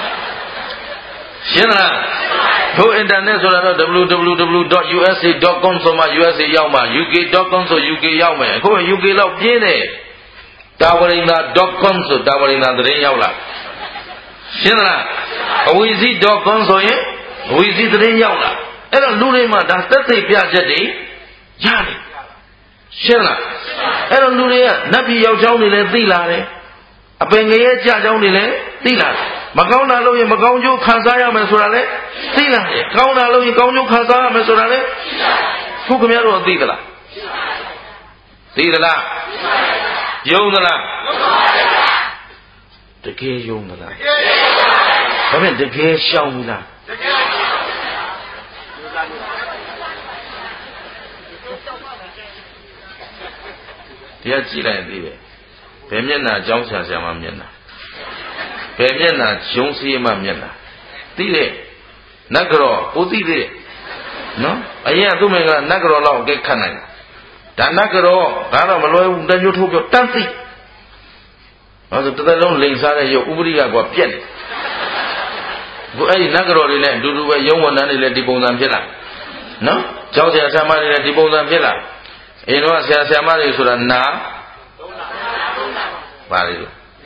ရှင်းလားတို့အင်တာနက်ဆိုတာတော့ double-u double-u double-u dot u s a dot com ဆိုမှ U S A ရောက်မှ U K dot com ဆို U K ရောက်မယ်အခု U K လောက်ပြင်းတယ်တာဝရိန္ဒာ dot com ဆိုတာဝရိန္ဒာသတင်းရောက်လာရှင်းလားအဝီစီ dot com ဆိုရင်ဝီစီသတင်းရောက်လာအဲ့တော့လူတွေမှာဒါသက်သေပြချက်တွေရတယ်ရှင်းလားအဲ့တော့လူတွေကနတ်ပြည်ရောက်ချောင်းတွေလည်းသိလာတယ်အပင်ငရဲကြချောင်းတွေလည်းသိလာတယ်မကောင်းတာလို့ရင်မကောင်းကျိုးခံစားရမယ်ဆိုတာလည်းသိလာတယ်ကောင်းတာလို့ရင်ကောင်းကျိုးခံစားရမယ်ဆိုတာလည်းခုခင်ဗျားတို့သိသလားသိသလားယုံသလားတကယ်ယုံသလားဒါဖြင့်တကယ်ရှောင်ဘူးလားတရားကြည့်လိုက်သိပဲဘယ်မျက်နှာအကြောင်းဆရာဆရာမမျက်နှာဘယ်မျက်နှာဂျုံစီမမျက်နှာသိတယ်နတ်ကြောကိုသိတယ်နော်အရင်သူ့မင်္ဂလာနတ်ကြောလောက်အကဲခတ်နိုင်တာဒါနတ်ကြောဒါတော့မလွယ်ဘူးတမျိုးထိုးပြောတန်းသိဘာလို့တစ်သက်လုံးလိန်စားတဲ့ရုပ်ဥပရိယကွာပြက်နေကိုအဲ့ဒီနတ်ကြောတွေနဲ့အတူတူပဲယုံဝန်တန်းတွေလည်းဒီပုံစံဖြစ်လာနော်ကျောင်းဆရာဆရာမတွေလည်းဒီပုံစံဖြစ်လာအရင်တော့ဆရာဆရာမတွေဆိုတာနာပါလေ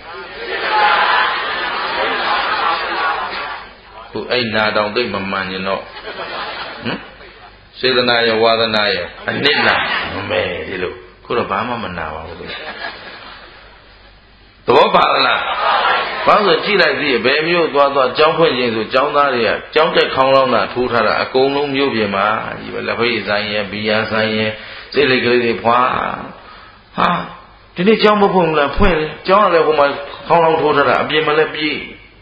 ခုအဲ့နာတောင်သိမမှန်ရင်တော့ဟမ်စေတနာရဲ့ဝါဒနာရဲ့အနစ်နာမမဲဒီလိုခုတော့ဘာမှမနာပါဘူးသဘောပါလားဘာလို့ကြည့်လိုက်ပြီးဘယ်မျိုးသွားသွားကြောင်းဖွင့်ခြင်းဆိုကြောင်းသားတွေကကြောင်းတက်ခေါင်းလောင်းတာထိုးထားတာအကုန်လုံးမျိုးပြင်မှာဒီပဲလက်ဖေးဆိုင်ရဲ့ဘီယာဆိုင်ရဲ့စိတ်လေးကလေးတွေဖွာဟာဒီနေ့ကြောင်းမဖွင့်ဘူးလားဖွင့်တယ်ကြောင်းရတယ်ဟိုမှာခေါင်းလောင်းထိုးထားတာအပြင်မှာလည်းပြေး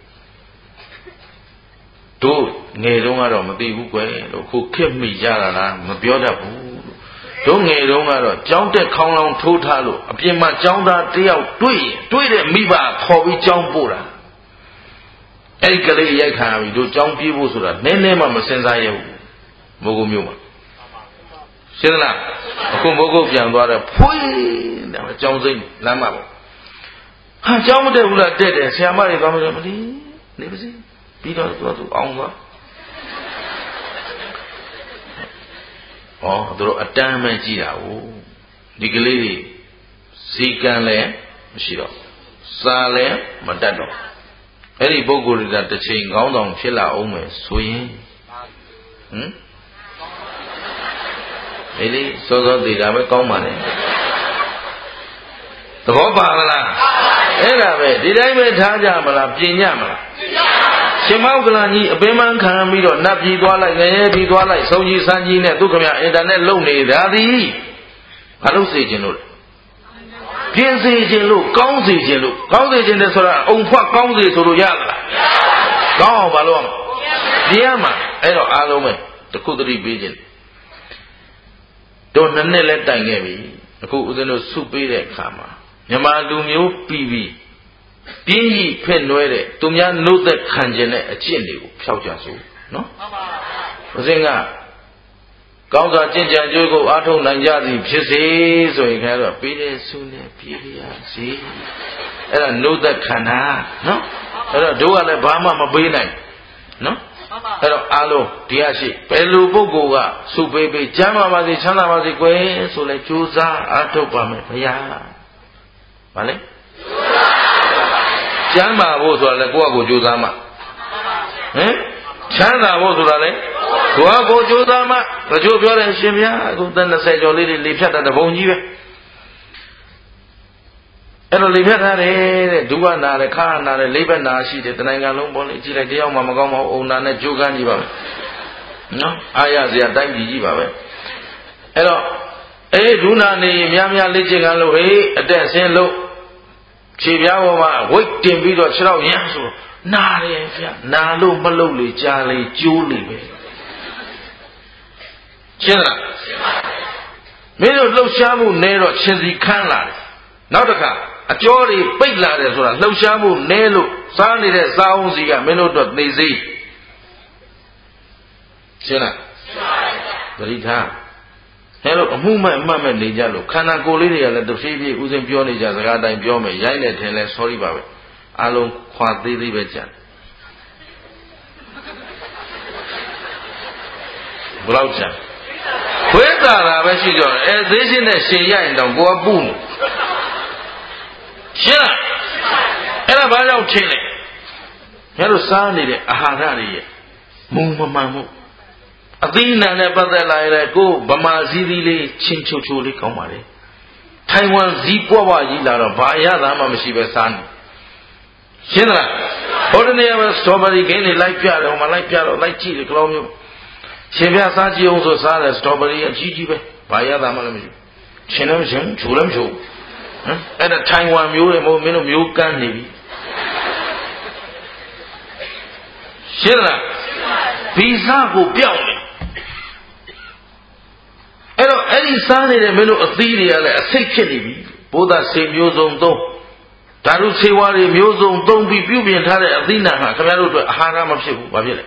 တို့ငယ်တုန်းကတော့မသိဘူးကွယ်လို့ခုခက်မိကြတာလားမပြောတတ်ဘူးတို့ငယ်တုန်းကတော့ကြောင်းတက်ခေါင်းလောင်းထိုးထားလို့အပြင်မှာကြောင်းသားတယောက်တွေ့ရင်တွေ့တဲ့မိဘခေါ်ပြီးကြောင်းပို့တာအဲ့ဒီကလေးရိုက်ခံရပြီတို့ကြောင်းပြေးဖို့ဆိုတာနည်းနည်းမှမစင်စားရဘူးမိုးကုတ်မျိုးမှာရှင်းလားအခုမိုးကုတ်ပြန်သွားတော့ဖွေးတယ်ကြောင်းစိမ့်လမ်းမှာပေါ့ဟာကြောင်းမတက်ဘူးလားတက်တယ်ဆရာမတွေသွားမလို့မလီနေပါစေပြီးတော့သူကသူအောင်သွားဩသူတို့အတန်းမှကြည့်တာဟုတ်ဒီကလေးတွေဇီကံလည်းမရှိတော့စားလည်းမတတ်တော့အဲ့ဒီပုဂ္ဂိုလ်တွေကတစ်ချိန်ခေါင်းဆောင်ဖြစ်လာအောင်မယ်ဆိုရင်ဟမ်ဒီလေစောစောသေးတာပဲကောင်းပါလေသဘောပါမလားအဲ့ဒါပဲဒီတိုင်းပဲထားကြမလားပြင်ညမလားရှင်မောကလန်ကြီးအပင်မခံပြီးတော့နတ်ပြည်သွားလိုက်ငရဲပြည်သွားလိုက်စုံကြီးစမ်းကြီးနဲ့သူခမအင်တာနက်လုံနေတာသည်ဘာလို့စေခြင်းလို့ပြင်းစေခြင်းလို့ကောင်းစေခြင်းလို့ကောင်းစေခြင်းတဲ့ဆိုတာအုံဖွက်ကောင်းစေဆိုလို့ရသလားကောင်းအောင်ဘာလို့ရမလဲပြရမှာအဲ့တော့အားလုံးပဲတခုတည်းပေးခြင်းတို့နှစ်နှစ်လဲတိုင်ခဲ့ပြီအခုဦးဇင်းတို့စုပေးတဲ့အခါမှာမြန်မာလူမျိုးပြီးပြီးပြင်းကြီးဖက်နွဲတဲ့သူများနှုတ်သက်ခံခြင်းနဲ့အကျင့်တွေကိုဖျောက်ကြစို့နော်မှန်ပါဦးဇင်းကကောင်းစွာကျင့်ကြံကြိုးကိုအားထုတ်နိုင်ကြသည်ဖြစ်စေဆိုရင်ခင်ဗျားတို့ပေးတဲ့ဆုနဲ့ပြေးရစေအဲ့ဒါနှုတ်သက်ခံတာနော်အဲ့တော့တို့ကလည်းဘာမှမပေးနိုင်နော်အဲ့တော့အားလုံးတရားရှိဘယ်လိုပုဂ္ဂိုလ်ကဆုပေးပေးကျမ်းပါပါစေချမ်းသာပါစေကွယ်ဆိုလဲကြိုးစားအားထုတ်ပါမယ်ဘုရားဗါလဲကျမ်းပါဖို့ဆိုတာလေကိုယ့်အကိုကြိုးစားမှဟင်ချမ်းသာဖို့ဆိုတာလေကိုယ့်အကိုကြိုးစားမှတချို့ပြောတယ်ရှင်ဗျာအခုသက်၂၀ကျော်လေးတွေလေဖြတ်တာတပုံကြီးပဲအဲ့တော့လေဖြတ်ထားတယ်တဲ့ဒုက္ခနာတယ်ခါနာတယ်လေးဘက်နာရှိတယ်တနိုင်ငံလုံးပေါ်လေကြည့်လိုက်တယောက်မှမကောင်းပါဘူးအုံနာနဲ့ကြိုးကန်းကြီးပါပဲနော်အားရစရာတိုင်းပြည်ကြီးပါပဲအဲ့တော့အေးဒုနာနေများများလေ့ကျင့်ကလို့ဟေးအတက်ဆင်းလို့ခြေပြားပေါ်မှာဝိတ်တင်ပြီးတော့ခြေထောက်ရမ်းဆိုနာတယ်ဗျာနာလို့မလုပ်လေကြားလေကျိုးလေပဲရှင်းလားရှင်းပါပြီမင်းတို့လှုပ်ရှားမှုနဲတော့ရှင်စီခန်းလာတယ်နောက်တစ်ခါအကျော်တွေပိတ်လာတယ်ဆိုတာလှုပ်ရှားမှုနဲလို့စားနေတဲ့စားအောင်စီကမင်းတို့တော့သိစေရှင်းလားရှင်းပါပြီပရိသတ်အဲလိုအမှုမဲ့အမှတ်မဲ့နေကြလို့ခန္ဓာကိုယ်လေးတွေကလည်းတဖြည်းဖြည်းဥစဉ်ပြောနေကြစကားအတိုင်းပြောမယ်ရိုက်နေတယ်လဲ sorry ပါပဲအားလုံးခွာသေးသေးပဲကြံဘယ်လောက်ကြံခွေးတာတာပဲရှိကြတယ်အဲသေးချင်းနဲ့ရှင်ရရင်တော့ကိုယ်ကပူနေရှင်းလားအဲ့ဒါဘာကြောင့်ထင်လဲငါတို့စားနေတဲ့အာဟာရတွေရဲ့ Mung Mamamu. Athena never the lie go, Bama Zili, Chinchuchuli Comari. Taiwan Zipowa Yila, Baya Lama San. Shindra, ordinary strawberry gain like piano, my like piano, like chili, colonial. Chevia Saji also saw a strawberry and Gigi, Baya Lama. Chinam Jim, Chulam Chu. At a time one mule, more minute mule can maybe. Shindra, Pisa go beyond. Any son in a menu of theory, a section, Buddha same Muzum do. Taru Sewari Muzum don't be beauty and Tara Athena, come out to Haram of Shibu, Babila.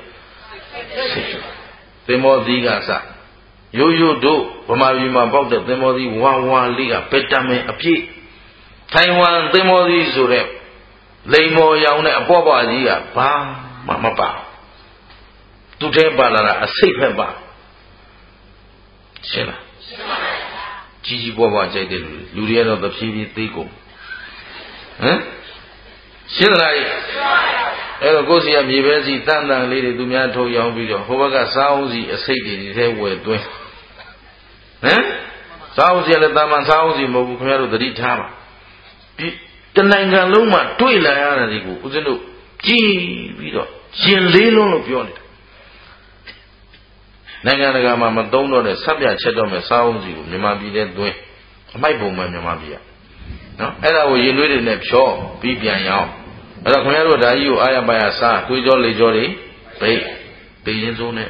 The more Digasa. You you do, Pamavima about the more the one one liga, Petame appear. Taiwan, the more the Zure. Lamo Yauna, Boba Liga, Ba, Mama Ba. To Tembalana, a safe bar. Shena Gigi Boba Jadil, Luria of the P V Tico. Eh? Shena Ero Gosia Mivesi, Tanda, Lady Dumiato, young video, Hovaga Sauzi, a safety in his head were doing. Eh? Sauzi and the Daman Sauzi, Mobukumero, the Ritama. The Nanga Luma, Tuila, Uzendo, G, Vido, Jin Lilo of Yonit. Nagama don't know the subject of a sound you, Nimabi that way. My woman, Nimabia. No, and I will you in a show, Bibi and Yao. And I come out you, I am by a son, to jolly jolly, pay, pay in zone.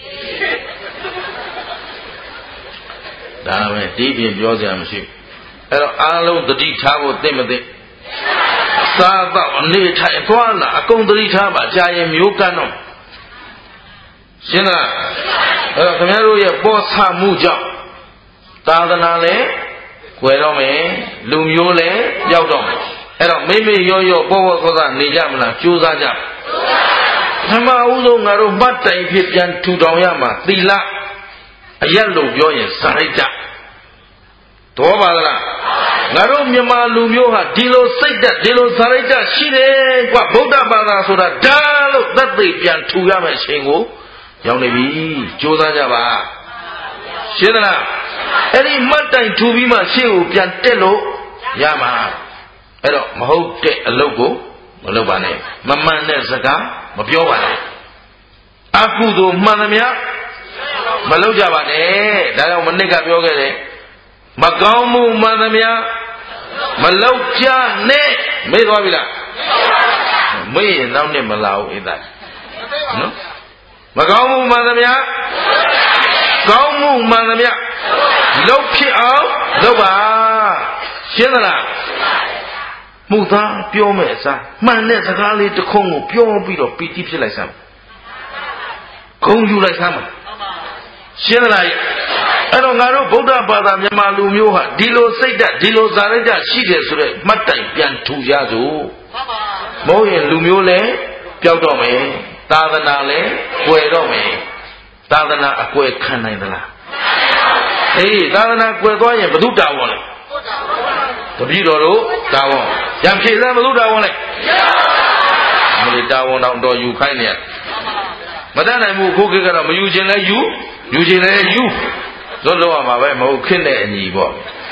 Damn it, deep in Georgia, I'm sure. And I love the deep table, Timothy. Saba, near Taipana, a country taba, Jayam Yukano. Shina. Kamero ye boss ha muja Tadana le Querome Lumio le Yaudom Era maybe yo yo Bobo Koda Nijamna Chuzaja Tama Uzo Naru Bata Pipian Tudoyama Tila a yellow yoy Sarita Tobala Naru Yama Lumioha Dilo Saita Dilo Sarita Shide Qua Boda Bada Soda Dalo that they pian Tuyama Shingo Yaunabi, Josajaba. Shedana. Any Martin to be my shoe, Piantello, Yama. Ero, Mahote, a logo, Malobane, Mamma Saka, Mapiovane. Akudo, Manamia, Malojabane, Dao Manega Yogare, Magamu, Manamia, Malocha, Ne, Medovila. May now name allow in that. No? Magamu Manamia, Gamu Manamia, Loki out, Loba, Shedana, Muta, Pure Mesa, Manesakali to Kongo, Pure Bit of P T P like some. Kongu like some. Shedana, I don't know, Boda Bada Yamalumioha, Dilo say that, Dilo Zareda, she gets Matai, Pian two Yazu, Moyen Lumiole, Piaudome. Tadana, Guerome, Tadana, a quick canadala. Hey, Tadana, Guerdoya, Baduta one. The Bidoro, Dawon. Yamki, Baduta one. Only Dawon outdoor you kind yet. Madame, I move cooking at a Eugene, you, Eugene, you. Don't know my way, Mo Kinder and Yibo.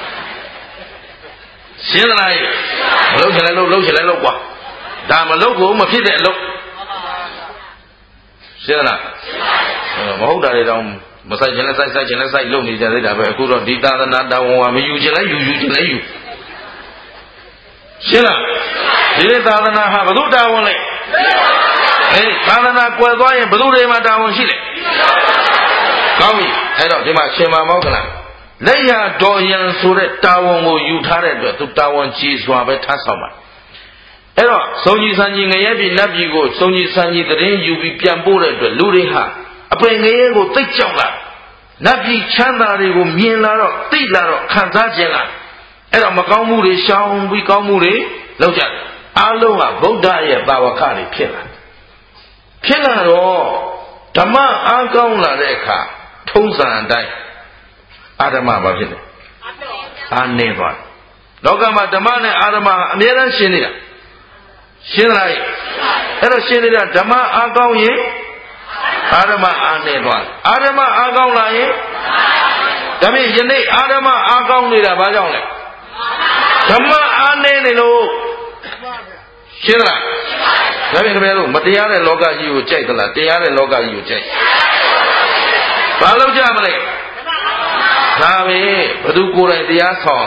Sinai, Logan, Logan, Logan. Dama logo, Mafida, look. Shedana. Mahoda down Masai Genocide, Genocide, Loni, the Kuro, Dita, the Nada, you, you, you. Shena. Did Tadana have a good down only? Eh, Tadana, Quadoy, and Badude, Madame Chile. Kami, head of Dima Shema Mogana. Leia Doyan Suret Tawon, you tarred to Tawan cheese, who have a Tassama. Ero, Sonji Sanji Nayabi Nabigo, Sonji Sanji the rain you be Piambore to Luriha. A plain Ego take Chonga. Nabi Chanda Rego Mienaro, Tilaro, Kanzajela. Ero Makamuri Shaun, we Kamuri, Loja. Aloha, Bodaya, Bawakari, Pilla. Pilla, Tama, Agona Reka, Tosa and Die. Adama Bavile. I never. Logama Damane Adama, Mera Shinia. Shinrai. Era Shinira Dama Agao ye? အာရမအာနေသွားအာရမအာကောင်းလာရင်ဒါဖြင့်ယနေ့အာရမအာကောင်းနေတာဘာကြောင့်လဲဓမ္မအာနေနေလို့ရှင်းလားဒါဖြင့်ခင်ဗျားတို့မတရားတဲ့လောကကြီးကိုကြိုက်သလားတရားတဲ့လောကကြီးကိုကြိုက်ဘာလို့ကြမလဲဒါပဲဘသူကိုယ်တိုင်တရားဆောင်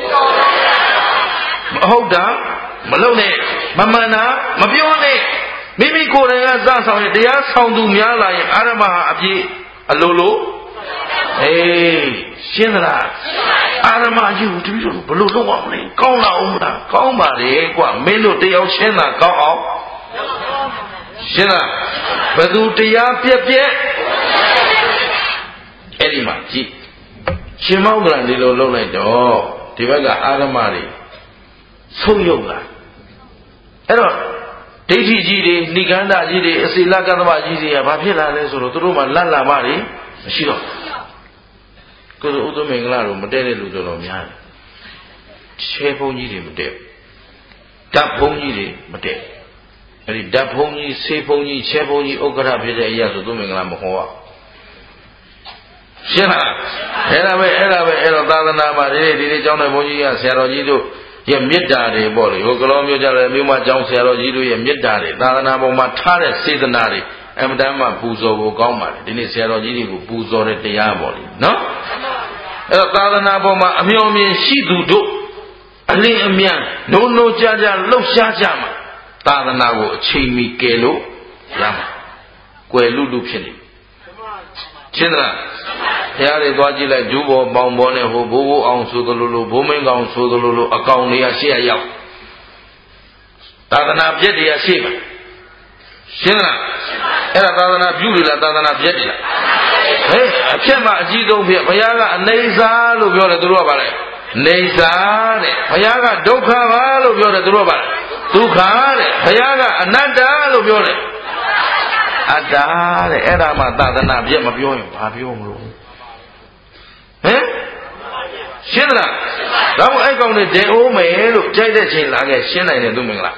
မဟုတ်တာမလုပ်နဲ့မမှန်တာမပြောနဲ့မိမိကိုယ်တိုင်ကစဆောင်ရင်တရားဆောင်သူများလာရင်အာရမဟာအပြည့်အလိုလိုအေးရှင်းသလားအာရမကြီးကိုတပည့်တော်ဘလို့လုပ်အောင်လဲကောင်းလာအောင်မလားကောင်းပါလေကွာမင်းတို့တယောက်ချင်းသာကောင်းအောင်ရှင်းလားဘသူတရားပြက်ပြက်အဲ့ဒီမှာကြည့်ရှင်မောက္ကလန်ဒီလိုလုပ်လိုက်တော့ဒီဘက်ကအာရမတွေဆုံးယုတ်လာအဲ့တော့ဒိဋ္ဌိကြီးတွေဏိကန္ဒကြီးတွေအစီလကသမကြီးတွေကဘာဖြစ်လာလဲဆိုတော့သူတို့မှလတ်လာမတွေမရှိတော့ကိုယ်ဥဒ္ဓမင်္ဂလာတို့မတည့်တဲ့လူတော်တော်များတယ်ချဲဘုံကြီးတွေမတည့်ဓာတ်ဘုံကြီးတွေမတည့်အဲ့ဒီဓာတ်ဘုံကြီးဆေးဘုံကြီးချဲဘုံကြီးဥက္ကဋ္ဌဖြစ်တဲ့အရာဆိုသူမင်္ဂလာမဟောရရှင်းလားအဲ့ဒါပဲအဲ့ဒါပဲအဲ့တော့သာသနာမှာဒီနေ့ဒီနေ့ကျောင်းတော်ဘုန်းကြီးကဆရာတော်ကြီးတို့ရဲ့မေတ္တာတွေပေါ့လေဟိုကလောမျိုးကြတယ်မြို့မှာကျောင်းဆရာတော်ကြီးတို့ရဲ့မေတ္တာတွေသာသနာပေါ်မှာထားတဲ့စေတနာတွေအမှန်တမ်းမှပူဇော်ဖို့ကောင်းပါတယ်ဒီနေ့ဆရာတော်ကြီးတွေကိုပူဇော်တဲ့တရားပေါ့လေနော်အဲ့တော့သာသနာပေါ်မှာအမျှော်မြင်ရှိသူတို့အလင်းအမြန်နိုးနိုးကြကြလှုပ်ရှားကြမှာသာသနာကိုအချိန်မီကယ်လို့ရမှာကွယ်လူလူဖြစ်နေရှင်းလားဘုရားတွေသွားကြည့်လိုက်ဒူးဘောပေါင်ဘောနဲ့ဟိုဘိုးဘိုးအောင်ဆိုသလိုလိုဘိုးမင်းကောင်ဆိုသလိုလိုအကောင်တွေကရှေ့ရောက်သာသနာပြည့်တွေကရှေ့ပါရှင်းလားအဲ့ဒါသာသနာပြုတယ်လားသာသနာပြည့်တယ်လားဟဲ့အဖြစ်မှအကြီးဆုံးဖြစ်ဘုရားကအနိစ္စလို့ပြောတယ်သူတို့ကပါလေနေစာတဲ့ဘုရားကဒုက္ခပါလို့ပြောတယ်သူတို့ကပါလေဒုက္ခတဲ့ဘုရားကအနတ္တလို့ပြောတယ်အတ္တတဲ့အဲ့ဒါမှသာသနာပြည့်မပြောရင်ဘာပြောမလို့ဟမ်ရှင်းလားဒါမှအဲ့ကောင်တွေဒဲအိုးမယ်လို့ကြိုက်တဲ့ချိန်လာခဲ့ရှင်းနိုင်တယ်သူမင်္ဂလာ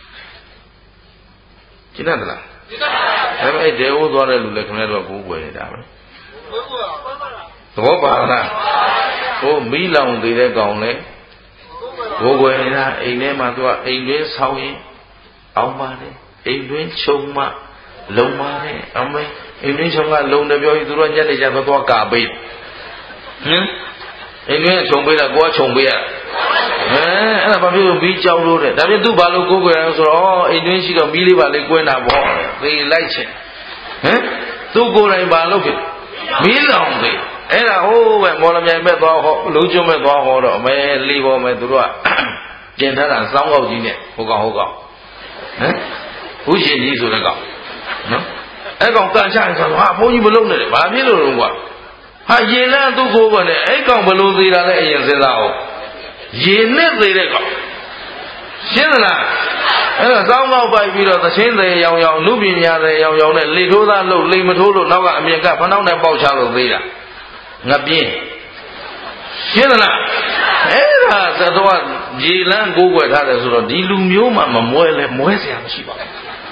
ရှင်းတယ်လားရှင်းပါပါဒါပေမဲ့အဲ့ဒဲအိုးသွားတဲ့လူလည်းခင်ဗျားတို့ကကိုးကွယ်နေတာပဲသဘောပါလားဟိုမီးလောင်သေးတဲ့ကောင်လည်းကိုးကွယ်နေတာအိမ်ထဲမှာသူကအိမ်တွင်းဆောင်းရင်အောင်ပါတယ်အိမ်တွင်းခြုံမှလုံပါတယ်အမေအိမ်တွင်းခြုံကလုံတယ်ပြောပြီးသူတို့ညနေကျတော့သွားကာပေးဟင်အိမ်တွင်းခြုံပေးတာကိုကခြုံပေးရအဲအဲ့ဒါဘာဖြစ်လို့မီးကြောက်လို့တဲ့ဒါပြင်သူ့ဘာလို့ကိုးကွယ်ရအောင်ဆိုတော့အိမ်တွင်းရှိတော့မီးလေးပါလေးကွင်းတာပေါ့သေလိုက်ချင်ဟမ်သူ့ကိုယ်တိုင်ဘာလုပ်ဖြစ်မီးလောင်သေးအဲ့ဒါဟိုးပဲမော်လမြိုင်မဲ့သွားဟောလုံးကျွန်းမဲ့သွားဟောတော့အမဲလေးပေါ်မဲ့သူတို့ကကျင်ထားတာစောင်းကောက်ကြီးနဲ့ဟိုကောင်ဟိုကောင်ဟမ်ဘူးရှင်ကြီးဆိုတဲ့ကောင်နော်အဲ့ကောင်ကန်ချရင်ဆိုတော့ဟာဘုန်းကြီးမလုံးနဲ့ဘာဖြစ်လို့လဲကွာဟာရင်လန်းသူ့ကိုယ်ပေါ်နဲ့အဲ့ကောင်ဘလို့သေးတာလဲအရင်စဉ်းစားအောင်ရင်နဲ့သေးတဲ့ကောင်ရှင်းသလားအဲ့တော့စောင်းကောက်ပိုက်ပြီးတော့သချင်းသေးရောင်ရောင်လူပညာသေးရောင်ရောင်နဲ့လေထိုးသားလို့လိမ်မထိုးလို့နောက်ကအမြင်ကဖနှောင်းနဲ့ပေါက်ချလို့သေးတာငပြင်းရှင်းသလားအဲ့ဒါသတော်ရေလန်းကိုးကွယ်ထားတယ်ဆိုတော့ဒီလူမျိုးမှမမွဲလဲမွဲเสียမရှိပါဘူး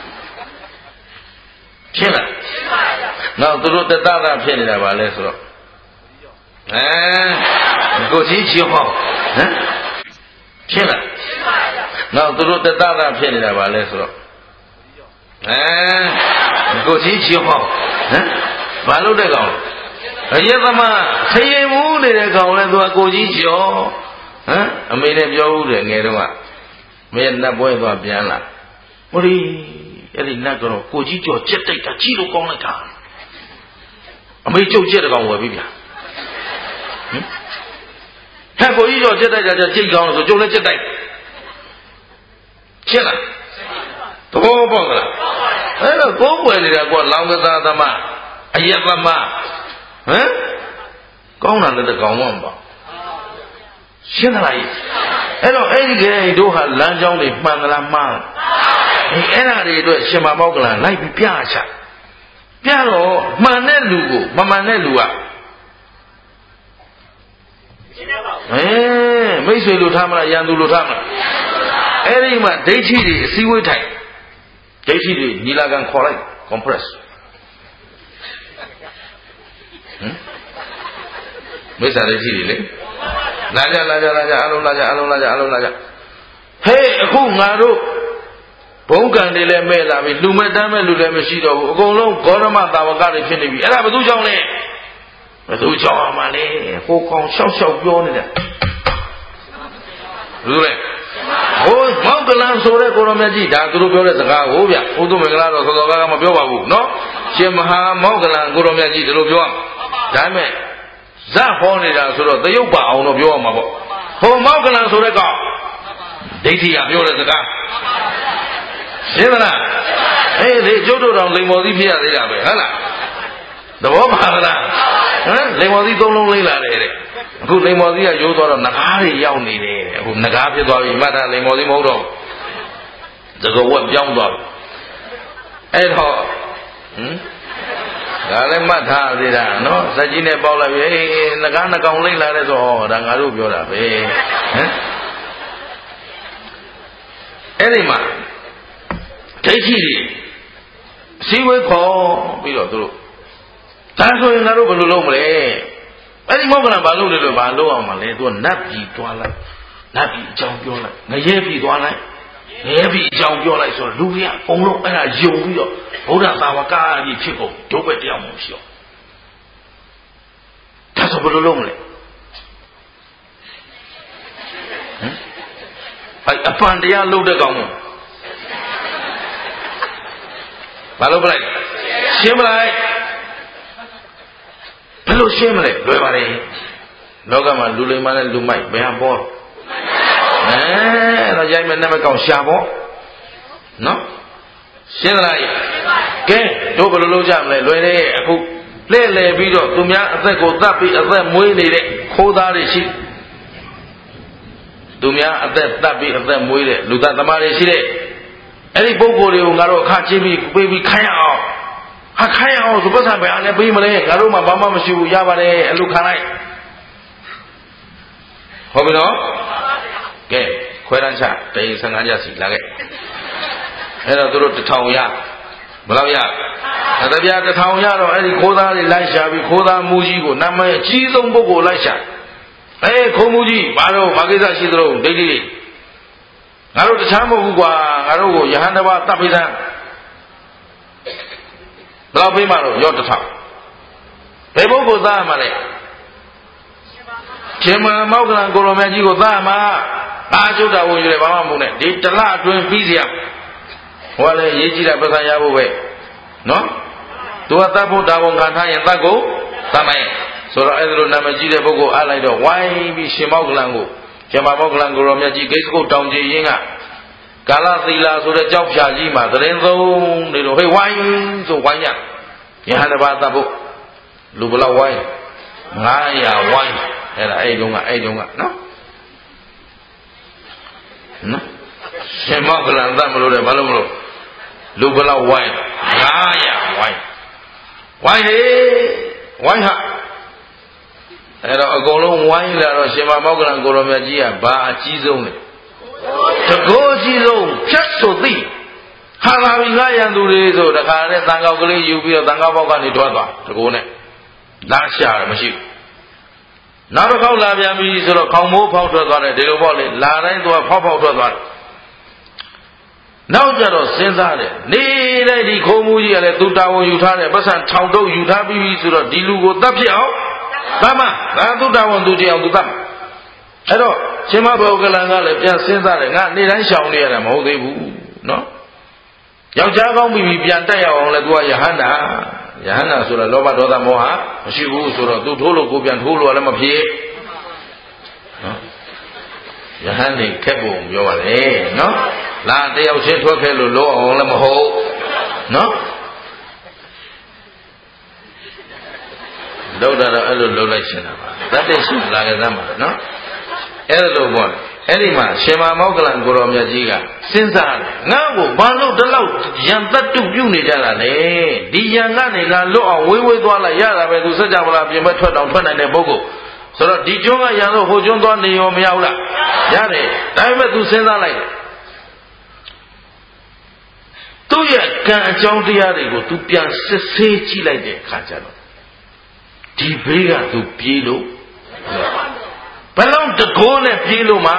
ရှင်းလားရှင်းပါဗျာနောက်သူတို့တတတာဖြစ်နေတာပါလဲဆိုတော့အဲကိုကြီးချီဟောဟမ်ရှင်းလားရှင်းပါဗျာနောက်သူတို့တတတာဖြစ်နေတာပါလဲဆိုတော့အဲကိုကြီးချီဟောဟမ်ဘာလို့တဲ့ကောင်အယက်သမားခရင်မူးနေတဲ့ကောင်လဲသူကကိုကြီးကျော်ဟမ်အမေနဲ့ပြောဦးတယ်ငယ်တော့ကမင်းနတ်ပွဲသွားပြန်လာဟိုဒီအဲ့ဒီနတ်ကတော့ကိုကြီးကျော်ကြက်တိုက်တာကြီးလို့ကောင်းလိုက်တာအမေကျုပ်ကြက်တဲ့ကောင်ဝယ်ပြီဗျာဟမ်ဟဲ့ကိုကြီးကျော်ကြက်တိုက်တာကြိတ်ကောင်းလို့ဆိုကျုပ်လည်းကြက်တိုက်ရှင်းလားသဘောပေါက်လားအဲ့တော့ကိုယ်ွယ်နေတာကွာလောင်ကစားသမားအယက်သမားဟမ်ကောင်းတာလည်းတကောင်မှမပေါ့ရှင်းသလားအဲ့တော့အဲ့ဒီကလေးတို့ဟာလမ်းကြောင်းတွေမှန်သလားမှားအဲ့အဲ့ဒါတွေအတွက်ရှင်မမောက္ကလန်လိုက်ပြီးပြချပြတော့မှန်တဲ့လူကိုမမှန်တဲ့လူကအဲမိတ်ဆွေလိုထားမလားရန်သူလိုထားမလားအဲ့ဒီမှာဒိဋ္ဌိတွေအစည်းအဝေးထိုင်ဒိဋ္ဌိတွေညီလာခံခေါ်လိုက် compress မ်မိစ္ဆာဒိဋ္ဌိတွေလေလာကြလာကြလာကြအလုံးလာကြအလုံးလာကြအလုံးလာကြဟေးအခုငါတို့ဘုံကံတွေလည်းမဲ့လာပြီလူမဲ့တမ်းမဲ့လူလည်းမရှိတော့ဘူးအကုန်လုံးဂေါရမသာဝကတွေဖြစ်နေပြီအဲ့ဒါဘယ်သူကြောင့်လဲဘယ်သူကြောင့်မှလဲဟိုကောင်ရှောက်ရှောက်ပြောနေတယ်ဘူးလေဟိုမောက်ကလန်ဆိုတဲ့ကိုရောမြတ်ကြီးဒါသူတို့ပြောတဲ့စကားကိုဗျဥဒ္ဓမင်္ဂလာတော့သောသောကကမပြောပါဘူးနော်ရှင်မဟာမောက်ကလန်ကိုရောမြတ်ကြီးဒီလိုပြောအောင်ဒါပေမဲ့ဇတ်ဟောနေတာဆိုတော့သရုပ်ပါအောင်တော့ပြောရမှာပေါ့ဟိုမောက်ကလန်ဆိုတဲ့ကောင်ဒိဋ္ဌိကပြောတဲ့စကားရှင်းမလားအေးဒီကျုပ်တို့တော်လိမ္မော်သီးဖြစ်ရသေးတာပဲဟုတ်လားသဘောပါလားဟမ်လိမ္မော်သီးသုံးလုံးလေးလာတယ်တဲ့အခုလိမ္မော်သီးကရိုးသွားတော့ငကားတွေရောက်နေတယ်အခုငကားဖြစ်သွားပြီမှတ်တာလိမ္မော်သီးမဟုတ်တော့သကဝက်ပြောင်းသွားပြီအဲ့တော့ဟမ်ဒါလည်းမှတ်ထားသေးတာနော်စက်ကြီးနဲ့ပေါက်လိုက်ပြီအေးငကားနှကောင်လိမ့်လာတဲ့ဆိုဟောဒါငါတို့ပြောတာပဲဟမ်အဲ့ဒီမှာဒိဋ္ဌိတွေအစည်းဝေးခေါ်ပြီးတော့သူတို့ဒါဆိုရင်ငါတို့ဘယ်လိုလုပ်မလဲအဲ့ဒီမောက္ခဏဘာလုပ်လဲလို့ဘာလုပ်အောင်မလဲသူကနတ်ပြည်သွားလိုက်နတ်ပြည်အကြောင်းပြောလိုက်ငရဲပြည်သွားလိုက်ငရဲပြည်အကြောင်းပြောလိုက်ဆိုတော့လူကြီးကအကုန်လုံးအဲ့ဒါယုံပြီးတော့ဗုဒ္ဓသာဝကကြီးဖြစ်ကုန်ဒုက္ခတရားမရှိတော့ဒါဆိုဘယ်လိုလုပ်မလဲဟမ်အဲ့အပန်တရားလုပ်တဲ့ကောင်မို့ဘာလို့ပြလိုက်ရှင်းမလိုက်ဘယ်လိုရှင်းမလဲလွယ်ပါလေလောကမှာလူလိမ္မာနဲ့လူမိုက်ဘယ်ဟာပေါ်အဲအဲ့တော့ရိုက်မဲ့နဲ့မကောင်ရှာပေါ်နော်ရှင်းလားကဲတို့ဘယ်လိုလုပ်ကြမလဲလွယ်တယ်အခုလှည့်လည်ပြီးတော့သူများအသက်ကိုသတ်ပြီးအသက်မွေးနေတဲ့ခိုးသားတွေရှိသူများအသက်သတ်ပြီးအသက်မွေးတဲ့လူသားသမားတွေရှိတဲ့အဲ့ဒီပုဂ္ဂိုလ်တွေကိုငါတို့အခချင်းပြီးပေးပြီးခိုင်းအောင်ဟာခိုင်းအောင်ဆိုပတ်စံပဲအားလည်းပေးမလဲငါတို့မှဘာမှမရှိဘူးရပါတယ်အလူခံလိုက်ဟုတ်ပြီနော်ကဲခွဲတန်းချတိန်ဆယ်ငါးကျစီလာခဲ့အဲ့တော့သူတို့တစ်ထောင်ရဘယ်လောက်ရတပြားတစ်ထောင်ရတော့အဲ့ဒီခိုးသားတွေလိုက်ရှာပြီးခိုးသားမူကြီးကိုနာမည်အကြီးဆုံးပုဂ္ဂိုလ်လိုက်ရှာအေးခိုးမူကြီးဘာလို့ဘာကိစ္စရှိသလဲဒိဋ္ဌိတွေငါတို့တခြားမဟုတ်ဘူးကွာငါတို့ကိုယဟန်တစ်ပါးတပ်ပေးစမ်းဘယ်လောက်ပေးမှတော့ရော့တစ်ထောင်ဘယ်ပုဂ္ဂိုလ်သားမှလဲရှင်မမောက္ခလန်ကိုရောမြတ်ကြီးကိုသားမှာအာကျုပ်တာဝင်ရတယ်ဘာမှမဟုတ်နဲ့ဒီတလအတွင်းပြီးစီရဟောလေရေးကြည့်တာပသံရဖို့ပဲနော်သူကတတ်ဖို့တာဝန်ခံထားရင်တတ်ကိုသတ်မယ်ဆိုတော့အဲ့ဒါလိုနာမည်ကြီးတဲ့ပုဂ္ဂိုလ်အားလိုက်တော့ဝိုင်းပြီးရှင်မောက္ခလန်ကိုရှင်မမောက္ခလန်ကိုရောမြတ်ကြီးဂိတ်စကုတ်တောင်ကြီးရင်းကကာလသီလာဆိုတဲ့ကြောက်ဖြာကြီးမှာသတင်းသုံးနေတော့ဟေးဝိုင်းဆိုဝိုင်းရယဟန်တစ်ပါးတတ်ဖို့လူဘလောက်ဝိုင်းငါးရာဝိုင်းအဲ့ဒါအဲ့တုန်းကအဲ့တုန်းကနော်နော်ရှင်မောက္ခလန်တတ်မလို့လေဘာလို့မလို့လူဘလောက်ဝိုင်းငါးရာဝိုင်းဝိုင်းဟေးဝိုင်းဟာအဲ့တော့အကုန်လုံးဝိုင်းလာတော့ရှင်မမောက္ခလန်ကိုရောမြတ်ကြီးကဘာအကြီးဆုံးလဲတကောအကြီးဆုံးဖြတ်ဆိုသိဟာလာပြီငါရန်သူတွေဆိုတခါနဲ့တန်ကောက်ကလေးယူပြီးတော့တန်ကောက်ပေါက်ကနေထွက်သွားတကောနဲ့လာရှာတယ်မရှိဘူးနောက်တစ်ခေါက်လာပြန်ပြီဆိုတော့ခေါင်မိုးဖောက်ထွက်သွားတယ်ဒီလိုပေါ့လေလာတိုင်းသွားဖောက်ဖောက်ထွက်သွားတယ်နောက်ကြတော့စဉ်းစားတယ်နေလိုက်ဒီခိုးမှုကြီးကလည်းသူတာဝန်ယူထားတယ်ပတ်စံထောင်တုပ်ယူထားပြီးပြီဆိုတော့ဒီလူကိုတတ်ဖြစ်အောင်တတ်မှာဒါသူတာဝန်သူတရားသူတတ်မှာအဲ့တော့ရှင်မဘောကလန်ကလည်းပြန်စဉ်းစားတယ်ငါနေတိုင်းရှောင်နေရတာမဟုတ်သေးဘူးနော်ယောက်ျားကောင်းပြီပြန်တက်ရအောင်လဲသူကယဟန္တာယဟန္တာဆိုတာလောဘဒေါသမောဟမရှိဘူးဆိုတော့သူထိုးလို့ကိုပြန်ထိုးလို့လည်းမဖြစ်နော်ယဟန်နေခက်ဖို့ပြောပါလေနော်လာတယောက်ချင်းထွက်ခဲ့လို့လောအောင်လည်းမဟုတ်နော်လောက်တာတော့အဲ့လိုလှုပ်လိုက်ရှင်တာပါတတ်တဲ့ရှိလာကြသမှာနော်အဲ့လိုပေါ့အဲ့ဒီမှာရှင်မမောက္ခလန်ကိုရောမြတ်ကြီးကစဉ်းစားတယ်ငါ့ကိုဘာလို့ဒီလောက်ယံတတ္တုပြုနေကြတာလဲဒီယံကနေလာလွတ်အောင်ဝေးဝေးသွားလိုက်ရတာပဲသူစัจ java လာပြင်မဲ့ထွက်တောင်ထွက်နိုင်တဲ့ပုဂ္ဂိုလ်ဆိုတော့ဒီကျွန်းကရံလို့ဟိုကျွန်းသွားနေရောမရဘူးလားရတယ်ဒါပေမဲ့ तू စဉ်းစားလိုက်သူ့ရဲ့ကံအကြောင်းတရားတွေကို तू ပြန်စစ်ဆေးကြည့်လိုက်တဲ့အခါကျတော့ဒီဘေးကသူပြေးလို့ဘယ်လောက်တကိုးနဲ့ပြေးလို့မှ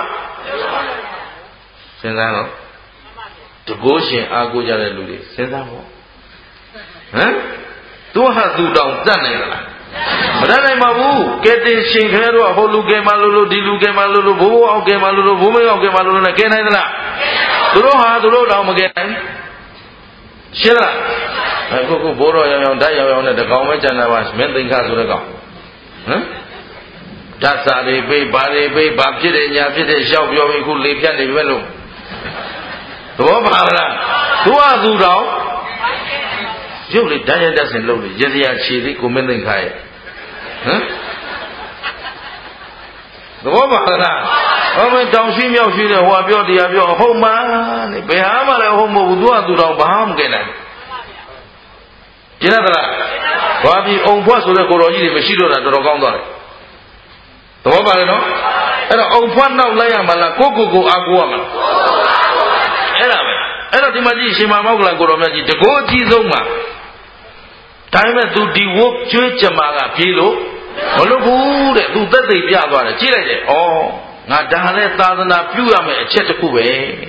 စဉ်းစားတော့တကိုးရှင်အားကိုးကြတဲ့လူတွေစဉ်းစားဖို့ဟမ်သူဟာသူတောင်တတ်နိုင်သလားမတတ်နိုင်ပါဘူးကဲတင်ရှင်ခဲတော့ဟိုလူကဲမလို့လို့ဒီလူကဲမလို့လို့ဘိုးဘိုးအောင်ကဲမလို့လို့ဘိုးမေအောင်ကဲမလို့လို့နဲ့ကဲနိုင်သလားသူတို့ဟာသူတို့တောင်မကဲနိုင်ရှင်းလားအခုခုဘိုးတော်ရောင်ရောင်ဓာတ်ရောင်ရောင်နဲ့တကောင်ပဲကျန်တာပါမင်းသိင်္ခဆိုတဲ့ကောင်ဟမ်ဓာတ်စာတွေပိတ်ဘာတွေပိတ်ဘာဖြစ်တယ်ညာဖြစ်တယ်ရှောက်ပြောပြီးခုလေဖြတ်နေပြီပဲလို့သဘောပါလားသူကသူတော်ရုပ်လေးဓာတ်ရတဲ့ဆင်လုံးလို့ရစရာခြေသေးကိုမင်းသိင်္ခရဲ့ဟမ်သဘောပါလားဟောမတောင်ရှိမြောက်ရှိတဲ့ဟိုကပြောတရားပြောအဟုတ်မှန်နေဘယ်ဟာမှလည်းဟုတ်မဟုတ်ဘူးသူကသူတော်ဘာမှမကဲနိုင်ကျင်းသလားဘာပြီးအုံဖွက်ဆိုတဲ့ကိုတော်ကြီးတွေမရှိတော့တာတော်တော်ကောင်းသွားတယ်သဘောပါလေနော်အဲ့တော့အုံဖွက်နောက်လိုက်ရမှာလားကိုကိုကိုအားကိုးရမှာလားအဲ့ဒါပဲအဲ့တော့ဒီမှာကြည့်ရှင်မမောက္ကလကိုတော်မြတ်ကြီးတကိုးအကြီးဆုံးမှာဒါပေမဲ့သူဒီဝတ်ကျွေးကြမှာကပြေးလို့မလုပ်ဘူးတဲ့သူသက်သိပြသွားတယ်ကြည့်လိုက်တယ်ဩငါဒါနဲ့သာသနာပြုရမယ်အချက်တစ်ခုပဲ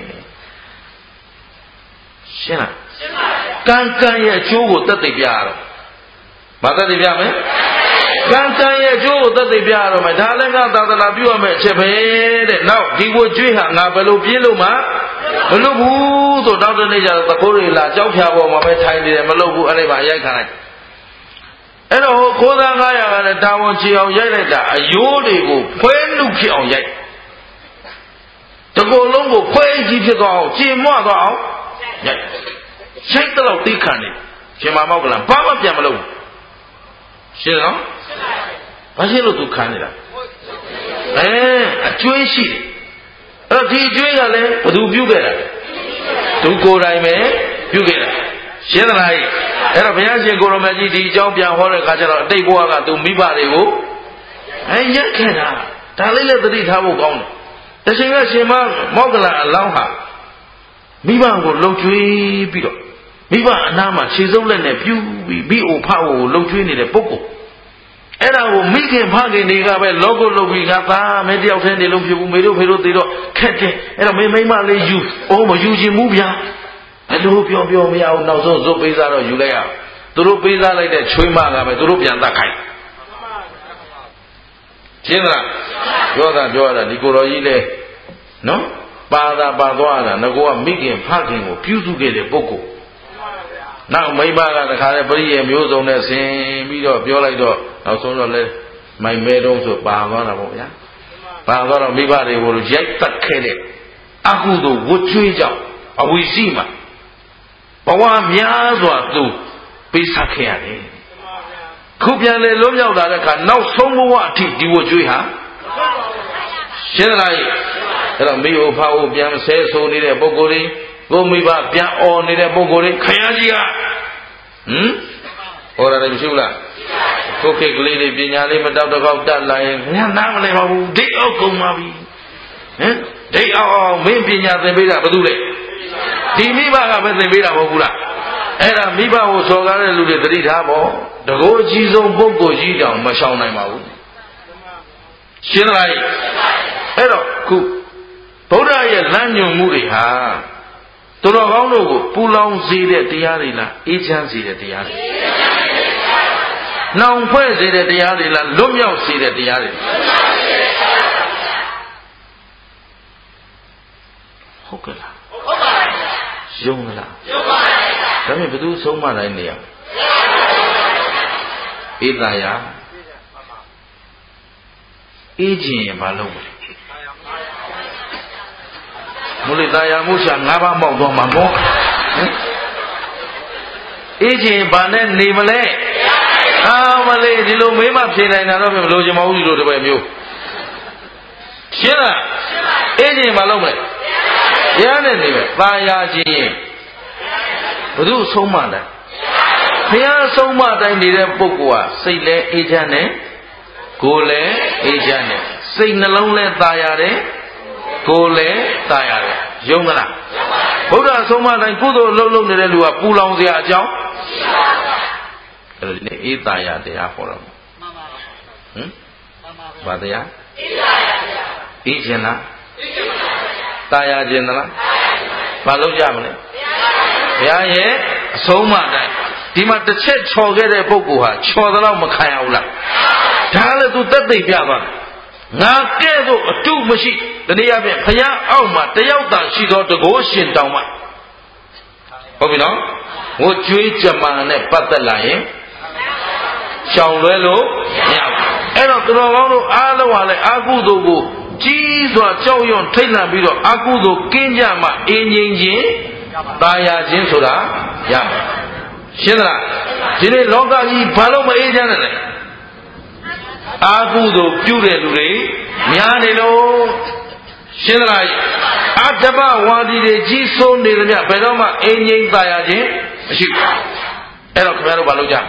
ရှင်းလားရှင်းပါပြီကံကံရဲ့အကျိုးကိုသက်သိပြရတော့မသက်သိပြမယ်ကံကံရဲ့အကျိုးကိုသက်သိပြရတော့မယ်ဒါလည်းငါသာသနာပြုရမယ်အချက်ပဲတဲ့နောက်ဒီကိုကျွေးဟာငါဘယ်လိုပြေးလို့မှမလုပ်ဘူးဆိုတော့တနေ့ကျတော့သခိုးတွေလာကြောက်ဖြာပေါ်မှာပဲထိုင်နေတယ်မလုပ်ဘူးအဲ့ဒီမှာရိုက်ခံလိုက်အဲ့တော့ခိုးသားငါးရာကလည်းတာဝန်ချီအောင်ရိုက်လိုက်တာအယိုးတွေကိုဖွဲနှုတ်ဖြစ်အောင်ရိုက်တကိုယ်လုံးကိုဖွဲကြီးဖြစ်သွားအောင်ကျင်မွသွားအောင်ရိုက်ရှိတ်တော့သိခံနေရှင်မမောက်ကလဘာမှပြန်မလုပ်ဘူးရှင်းနော်ဘာရှင်းလို့သူခံနေတာအဲအကျွေးရှိတယ်အဲ့တော့ဒီအကျွေးကလည်းဘသူပြုတ်ခဲ့တာသူကိုယ်တိုင်ပဲပြုတ်ခဲ့တာရှင်းသလားအဲ့တော့ဘုရားရှင်ကိုရမကြီးဒီအကြောင်းပြန်ဟောတဲ့အခါကျတော့အတိတ်ဘဝကသူမိဘတွေကိုအဲရက်ခဲ့တာဒါလေးလည်းသတိထားဖို့ကောင်းတယ်တရှင်ကရှင်မောက္ကလအလောင်းဟာမိဘကိုလှုပ်ကြွေးပြီးတော့မိဘအနားမှာခြေစုပ်လက်နဲ့ပြူပြီးမိအိုဖအိုကိုလှုပ်ကြွေးနေတဲ့ပုဂ္ဂိုလ်အဲ့ဒါကိုမိခင်ဖခင်တွေကပဲလောကုလှုပ်ပြီးကသာမင်းတယောက်တည်းနေလို့ဖြစ်ဘူးမေတို့ဖေတို့သေတော့ခက်တယ်အဲ့တော့မင်းမိမလေးယူအိုးမယူချင်ဘူးဗျာဘယ်လိုပြောပြောမရအောင်နောက်ဆုံးဇုတ်ပေးစားတော့ယူလိုက်ရသူတို့ပေးစားလိုက်တဲ့ချွေးမကပဲသူတို့ပြန်တတ်ခိုင်းရှင်းလားပြောတာပြောရတာဒီကိုတော်ကြီးလေနော်ပါတာပါသွားတာငကောကမိခင်ဖခင်ကိုပြုစုခဲ့တဲ့ပုဂ္ဂိုလ်နောက်မိဘကတခါလေပရိယေမျိုးစုံနဲ့ဆင်ပြီးတော့ပြောလိုက်တော့နောက်ဆုံးတော့လဲမိုင်မဲတော့ဆိုပါသွားတာပေါ့ဗျာပါသွားတော့မိဘတွေကိုရိုက်တက်ခဲ့တဲ့အကုသိုလ်ဝတ်ကျွေးကြောင့်အဝိစီမှာဘဝများစွာသူပေးဆက်ခဲ့ရတယ်ခုပြန်လေလုံးရောက်လာတဲ့အခါနောက်ဆုံးဘဝအထိဒီဝတ်ကျွေးဟာရှင်းသလားအဲ့တော့မိဖို့ဖာဖို့ပြန်ဆဲဆိုနေတဲ့ပုဂ္ဂိုလ်တွေကိုမိဘပြန်អော်နေတဲ့ပုဂ္ဂိုလ်တွေခရကြီးကဟမ်ဟောရတယ်မရှိဘူးလားကိုယ်ခေတ်ကလေးတွေပညာလေးမတောက်တော့တတ်လာရင်ညာနားမလဲပါဘူးဒိတ်အောက်ကုန်ပါပြီဟမ်ဒိတ်အောက်အောင်မင်းပညာသင်ပေးတာဘာလို့လဲဒီမိဘကပဲသင်ပေးတာမဟုတ်ဘူးလားအဲ့ဒါမိဘကိုစော်ကားတဲ့လူတွေသတိထားပေါ့တကိုးအကြီးဆုံးပုဂ္ဂိုလ်ကြီးတောင်မရှောင်နိုင်ပါဘူးရှင်းလားအဲ့တော့ခုဗုဒ္ဓရဲ့လမ်းညွှန်မှုတွေဟာသူတော်ကောင်းတို့ကိုပူလောင်စေတဲ့တရားတွေလားအေးချမ်းစေတဲ့တရားတွေနောင်ဖွဲ့စေတဲ့တရားတွေလားလွတ်မြောက်စေတဲ့တရားတွေဟုတ်ကဲ့လားဟုတ်ပါဘူးယုံလားယုံပါဘူးဒါပေမဲ့ဘယ်သူဆုံးမတိုင်းနေရအေးသာယာအေးခြင်းရင်မလုပ်ဘူးမလို့သာယာမှုရှာငါးပါးမောက်တော့မှာပေါ့ဟင်အေးခြင်းဘာနဲ့နေမလဲအာမလေးဒီလိုမေးမှဖြေနိုင်တာတော့မလို့ချင်မဟုတ်ဘူးဒီလိုတပည့်မျိုးရှင်းလားအေးခြင်းဘာလုပ်မလဲရားနဲ့နေမယ်သာယာခြင်းဘုသူအဆုံးမတိုင်းဘုရားအဆုံးမတိုင်းနေတဲ့ပုဂ္ဂိုလ်ဟာစိတ်လည်းအေးချမ်းတယ်ကိုယ်လည်းအေးချမ်းတယ်စိတ်နှလုံးလည်းသာယာတယ်ကိုယ်လည်းသာရတယ်ယုံမလားဘုရားအဆုံးမတိုင်းကုသိုလ်လုံးလုံးနေတဲ့လူကပူလောင်စရာအကြောင်းအဲ့ဒါဒီနေ့အေးသာယာတရားဟောတော့မှန်ပါဟမ်ဘာတရားအေးခြင်းလားตายခြင်းလားဘာလုပ်ကြမလဲဘုရားရဲ့အဆုံးအမတိုင်းဒီမှာတစ်ချက်ချော်ခဲ့တဲ့ပုဂ္ဂိုလ်ဟာချော်တော့မခံရဘူးလားဒါလည်းသူသက်သိပြသွားငါကဲ့သို့အတုမရှိတနည်းအားဖြင့်ဘုရားအောက်မှာတယောက်တန်ရှိသောတကောရှင်တောင်မှဟုတ်ပြီနော်ငိုကြွေးကြမာနဲ့ပတ်သက်လာရင်ရှောင်လွဲလို့မရဘူးအဲ့တော့သူတော်ကောင်းတို့အားလုံးဟာလည်းအာကုသိုလ်ကိုကြီးစွာကြောက်ရွံ့ထိတ်လန့်ပြီးတော့အာကုသိုလ်ကင်းကြမှအင်းငြိမ်းခြင်းตายခြင်းဆိုတာရမှာရှင်းသလားဒီနေ့လောကကြီးဘာလို့မအေးချမ်းတယ်လဲအာကုသိုလ်ပြုတဲ့လူတွေများနေလို့ရှင်းသလားအတ္တပဝါဒီတွေကြီးစိုးနေတယ်မြဘယ်တော့မှအင်းငြိမ်းตายခြင်းမရှိဘူးအဲ့တော့ခင်ဗျားတို့ဘာလုပ်ကြဟမ်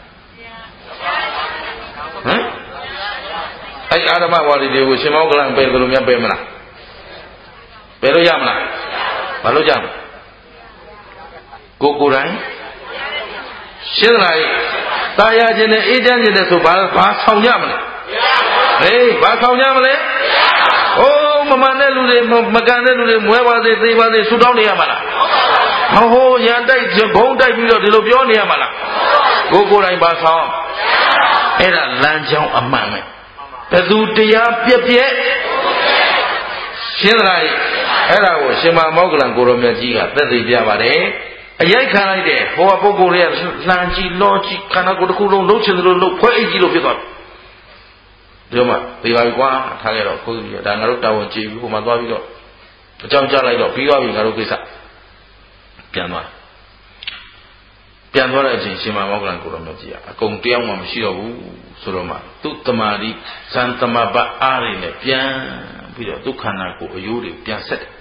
အဲ့အာဓမ္မဝါဒီတွေကိုရှင်မောကလန်ပယ်ကြလို့များပယ်မလားပယ်လို့ရမလားဘာလို့ကြမလဲကိုကိုယ်တိုင်ရှင်းလားตายခြင်းနဲ့အေးချမ်းခြင်းနဲ့ဆိုဘာဘာဆောင်ကြမလဲဟေးဘာဆောင်ကြမလဲအိုးမမှန်တဲ့လူတွေမကန်တဲ့လူတွေမွဲပါစေသေပါစေဆူတောင်းနေရမှာလားဟောဟိုရန်တိုက်ဘုံတိုက်ပြီးတော့ဒီလိုပြောနေရမှာလားကိုကိုယ်တိုင်ဘာဆောင်အဲ့ဒါလမ်းကြောင်းအမှန်ပဲဘယ်သူတရားပြက်ပြက်ရှင်းလားအဲ့ဒါကိုရှင်မမောကလန်ကိုရောမြတ်ကြီးကသက်သေပြပါတယ်အရိုက်ခံလိုက်တယ်ဟိုကပုဂ္ဂိုလ်တွေကလှမ်းကြည့်လောကြည့်ခန္ဓာကိုယ်တစ်ခုလုံးလှုပ်ချင်တယ်လို့လှုပ်ဖွဲအိတ်ကြီးလို့ဖြစ်သွားတယ်ဒီမှာပြေပါပြီကွာထားခဲ့တော့ကိုယ်ကြီးဒါငါတို့တာဝန်ကြည့်ပြီးဟိုမှာသွားပြီးတော့အကြောင်းကြားလိုက်တော့ပြီးသွားပြီငါတို့ကိစ္စပြန်သွားပြန်သွားတဲ့အချိန်ရှင်မမောကလန်ကိုရောမြတ်ကြီးကအကုန်တယောက်မှမရှိတော့ဘူးဆိုတော့မှသူ့တမာတိဇန်တမပတ်အားတွေနဲ့ပြန်ပြီးတော့ဒုက္ခနာကိုအယိုးတွေပြန်ဆက်တယ်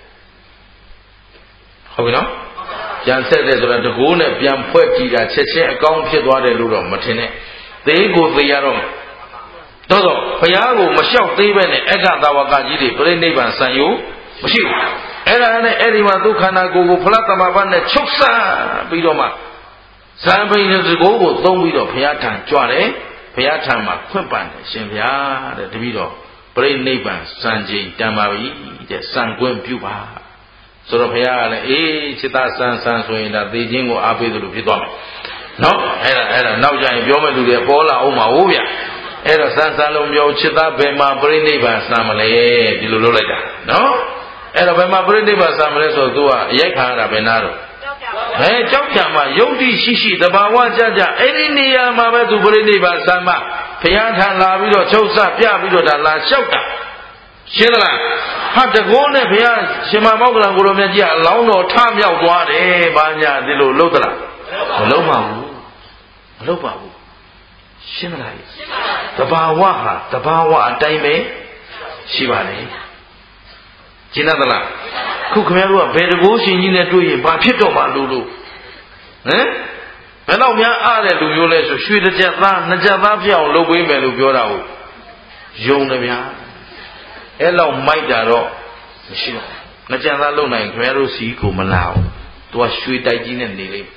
ဟုတ်ပြီနော်ပြန်ဆက်တယ်ဆိုတာတကိုးနဲ့ပြန်ဖွဲ့ကြည့်တာချက်ချင်းအကောင်းဖြစ်သွားတယ်လို့တော့မထင်နဲ့သေကိုသေရတော့တော့တော့ဘုရားကိုမလျှောက်သေးပဲနဲ့အက္ခသာဝကကြီးတွေပြိဋိဘံဆံယုမရှိဘူးအဲ့ဒါနဲ့အဲ့ဒီမှာဒုက္ခနာကိုကိုဖလားတမပတ်နဲ့ချုပ်ဆန်းပြီးတော့မှဇံပိန်တဲ့တကိုးကိုသုံးပြီးတော့ဘုရားထံကြွတယ်ဘုရားထံမှာခွင့်ပန်တယ်ရှင်ဘုရားတဲ့တပည့်တော်ပြိဋိဘံစံချိန်တန်ပါပြီတဲ့စံကွင်းပြုပါဆိုတော့ဘုရားကလည်းအေးစိတ္တဆန်းဆန်းဆိုရင်ဒါသေခြင်းကိုအားပေးသလိုဖြစ်သွားမယ်နော်အဲ့ဒါအဲ့ဒါနောက်ကြရင်ပြောမဲ့လူတွေပေါ်လာအောင်ပါဟုတ်ဗျအဲ့တော့ဆန်းဆန်းလုံးပြောစိတ္တဘယ်မှာပြိဋိဘံစံမလဲဒီလိုလုပ်လိုက်တာနော်အဲ့တော့ဘယ်မှာပြိဋိဘံစံမလဲဆိုတော့ तू ကအရိုက်ခံရတာဘယ်နာတော့ဟဲကြောက်ကြမှာယုတ်တိရှိရှိတဘာဝကြကြအဲ့ဒီနေရာမှာပဲ तू ပြိဋိဘံစံမှာဘုရားထံလာပြီးတော့ချုပ်စပြပြီးတော့ဒါလာလျှောက်တာရှင်းလားဟာတကောနဲ့ဘုရားရှင်မမောကလန်ကိုရောမြတ်ကြီးကအလောင်းတော်ထမြောက်သွားတယ်ဘာညာဒီလိုလှုပ်သလားမလှုပ်ပါဘူးမလှုပ်ပါဘူးရှင်းလားတဘာဝဟာတဘာဝအတိုင်းပဲရှိပါလေရှင်းသလားခုခင်ဗျားတို့ကဘယ်တကောရှင်ကြီးနဲ့တွေ့ရင်ဘာဖြစ်တော့မှလို့လို့ဟမ်ဘယ်တော့များအားတဲ့လူမျိုးလဲဆိုရွှေတစ်ကြက်သားနှစ်ကြက်သားပြအောင်လုပ်ပေးမယ်လို့ပြောတာဟုတ်ယုံတယ်ဗျာအဲ့လောက်မိုက်တာတော့မရှိတော့နှစ်ကြက်သားလုံနိုင်ခင်ဗျားတို့စီကိုမလာဘူးသူကရွှေတိုက်ကြီးနဲ့နေလိမ့်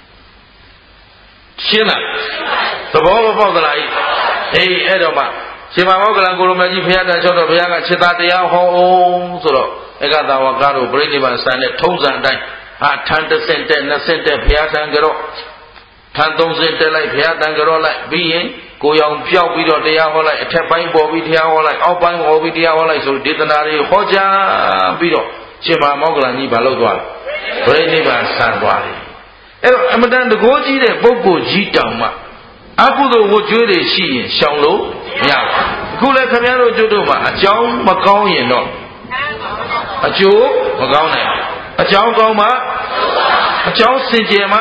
ရှင်းလားသဘောမပေါက်သလားအေးအဲ့တော့မှရှင်မမောကလန်ကိုလိုမကြီးဘုရားတန်လျှောက်တော့ဘုရားကจิตတရားဟောအောင်ဆိုတော့ဧကသာဝကတို့ပြိဋိဘံစံနဲ့ထုံးစံအတိုင်းဟာထန်တစ်ဆင့်တက်နှစ်ဆင့်တက်ဘုရားထံကြောထန်သုံးဆင့်တက်လိုက်ဘုရားထံကြောလိုက်ပြီးရင်ကိုရောင်ပြောက်ပြီးတော့တရားဟောလိုက်အထက်ပိုင်းပေါ်ပြီးတရားဟောလိုက်အောက်ပိုင်းပေါ်ပြီးတရားဟောလိုက်ဆိုဒေသနာတွေဟောကြားပြီးတော့ရှင်မမောကလန်ကြီးဘာလုပ်သွားလဲပြိဋိဘံစံသွားတယ်အဲ့တော့အမတန်တကိုးကြီးတဲ့ပုဂ္ဂိုလ်ကြီးတောင်မှအကုသိုလ်ဝတ်ကြွေးတွေရှိရင်ရှောင်လို့မရဘူးအခုလည်းခင်ဗျားတို့ကျွတ်တို့မှာအကြောင်းမကောင်းရင်တော့အကျိုးမကောင်းနိုင်အကြောင်းကောင်းမှအကြောင်းစင်ကြယ်မှ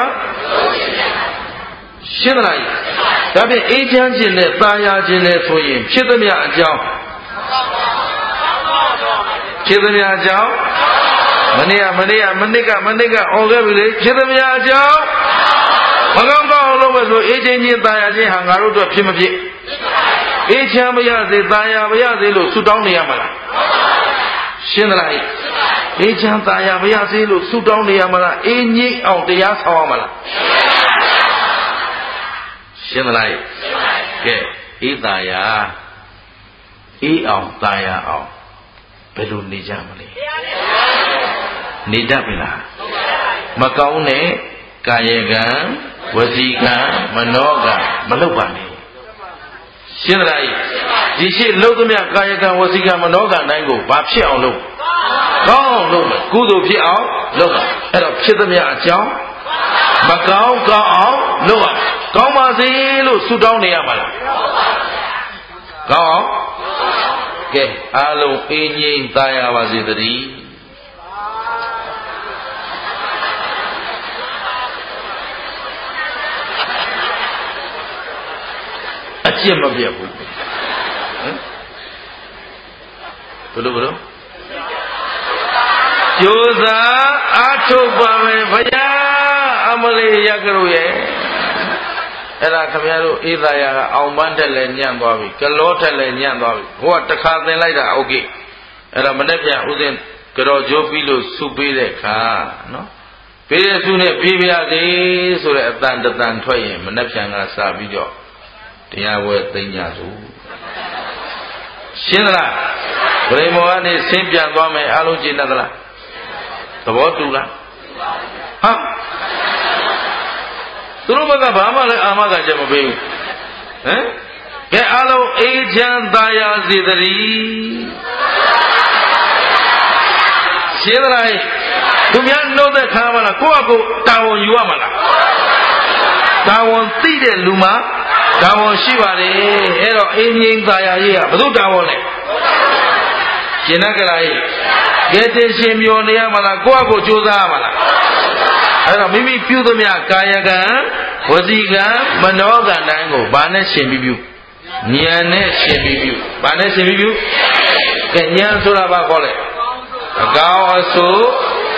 ရှင်းသလားဒါဖြင့်အေးချမ်းခြင်းနဲ့သာယာခြင်းနဲ့ဆိုရင်ဖြစ်သမျှအကြောင်းဖြစ်သမျှအကြောင်းမနေ့ကမနေ့ကမနေ့ကမနေ့ကအော်ခဲ့ပြီလေဖြစ်သမျှအကြောင်းမကောင်းကောင်းလုပ်မယ်ဆိုအေးချင်းချင်းသာယာချင်းဟာငါတို့အတွက်ဖြစ်မဖြစ်အေးချမ်းမရစေသာယာမရစေလို့ဆုတောင်းနေရမှာလားရှင်းသလားအေးချမ်းသာယာမရစေလို့ဆုတောင်းနေရမှာလားအေးငြိမ့်အောင်တရားဆောင်ရမှာလားရှင်းသလားကဲအေးသာယာအေးအောင်ตายရအောင်ဘယ်လိုနေကြမလဲနေတတ်ပြီလားမကောင်းတဲ့ကာယကံဝစီကံမနောကံမလုပ်ပါနဲ့ရှင်းလားဒီရှိလုံးသမျှကာယကံဝစီကံမနောကံတိုင်းကိုဘာဖြစ်အောင်လုပ်ကောင်းအောင်လုပ်မယ်ကုသိုလ်ဖြစ်အောင်လုပ်ပါအဲ့တော့ဖြစ်သမျှအကြောင်းမကောင်းကောင်းအောင်လုပ်ရကောင်းပါစေလို့ဆုတောင်းနေရမှာလားကောင်းအောင်ကဲအားလုံးအေးငြိမ်သားရပါစေတည်းအကျင့်မပြတ်ဘူးဟမ်ဘယ်လိုဘယ်လိုကြိုးစားအားထုတ်ပါမယ်ဘုရားအမလေးရကရုရဲ့အဲ့ဒါခင်ဗျားတို့အေးသာယာကအောင်ပန်းတက်လဲညံ့သွားပြီကလောတက်လဲညံ့သွားပြီဟိုကတစ်ခါသင်လိုက်တာโอเคအဲ့ဒါမနေ့ပြန်ဥစဉ်ကြော်ကြိုးပြီးလို့စုပေးတဲ့ခါနော်ပေးတဲ့စုနဲ့ပြေးပြစေဆိုတဲ့အတန်တန်ထွက်ရင်မနေ့ပြန်ကစပြီးတော့တရားဝဲသိညာစုရှင်းသလားဗရိမောကနေဆင်းပြန်သွားမယ်အားလုံးရှင်းတတ်သလားသဘောတူလားဟာသူတို့ဘက်ကဘာမှလည်းအာမခံချက်မပေးဘူးဟမ်ကဲအားလုံးအေးချမ်းသာယာစေတည်းရှင်းသလားသူများနှုတ်သက်ခံမလားကိုယ့်အကိုတာဝန်ယူရမလားတာဝန်သိတဲ့လူမှာတာဝန်ရှိပါတယ်အဲ့တော့အေးငြိမ်းသာယာရေးကဘယ်သူတာဝန်လဲရှင်းတတ်ကြလားကဲတင်ရှင်မျောနေရမလားကိုယ့်အကိုကြိုးစားရမလားအဲ့တော့မိမိပြုသမျှကာယကံဝစီကံမနောကံတိုင်းကိုဘာနဲ့ရှင်ပြီးပြုဉာဏ်နဲ့ရှင်ပြီးပြုဘာနဲ့ရှင်ပြီးပြုကဲဉာဏ်ဆိုတာဘာခေါ်လဲအကောင်းအဆိုး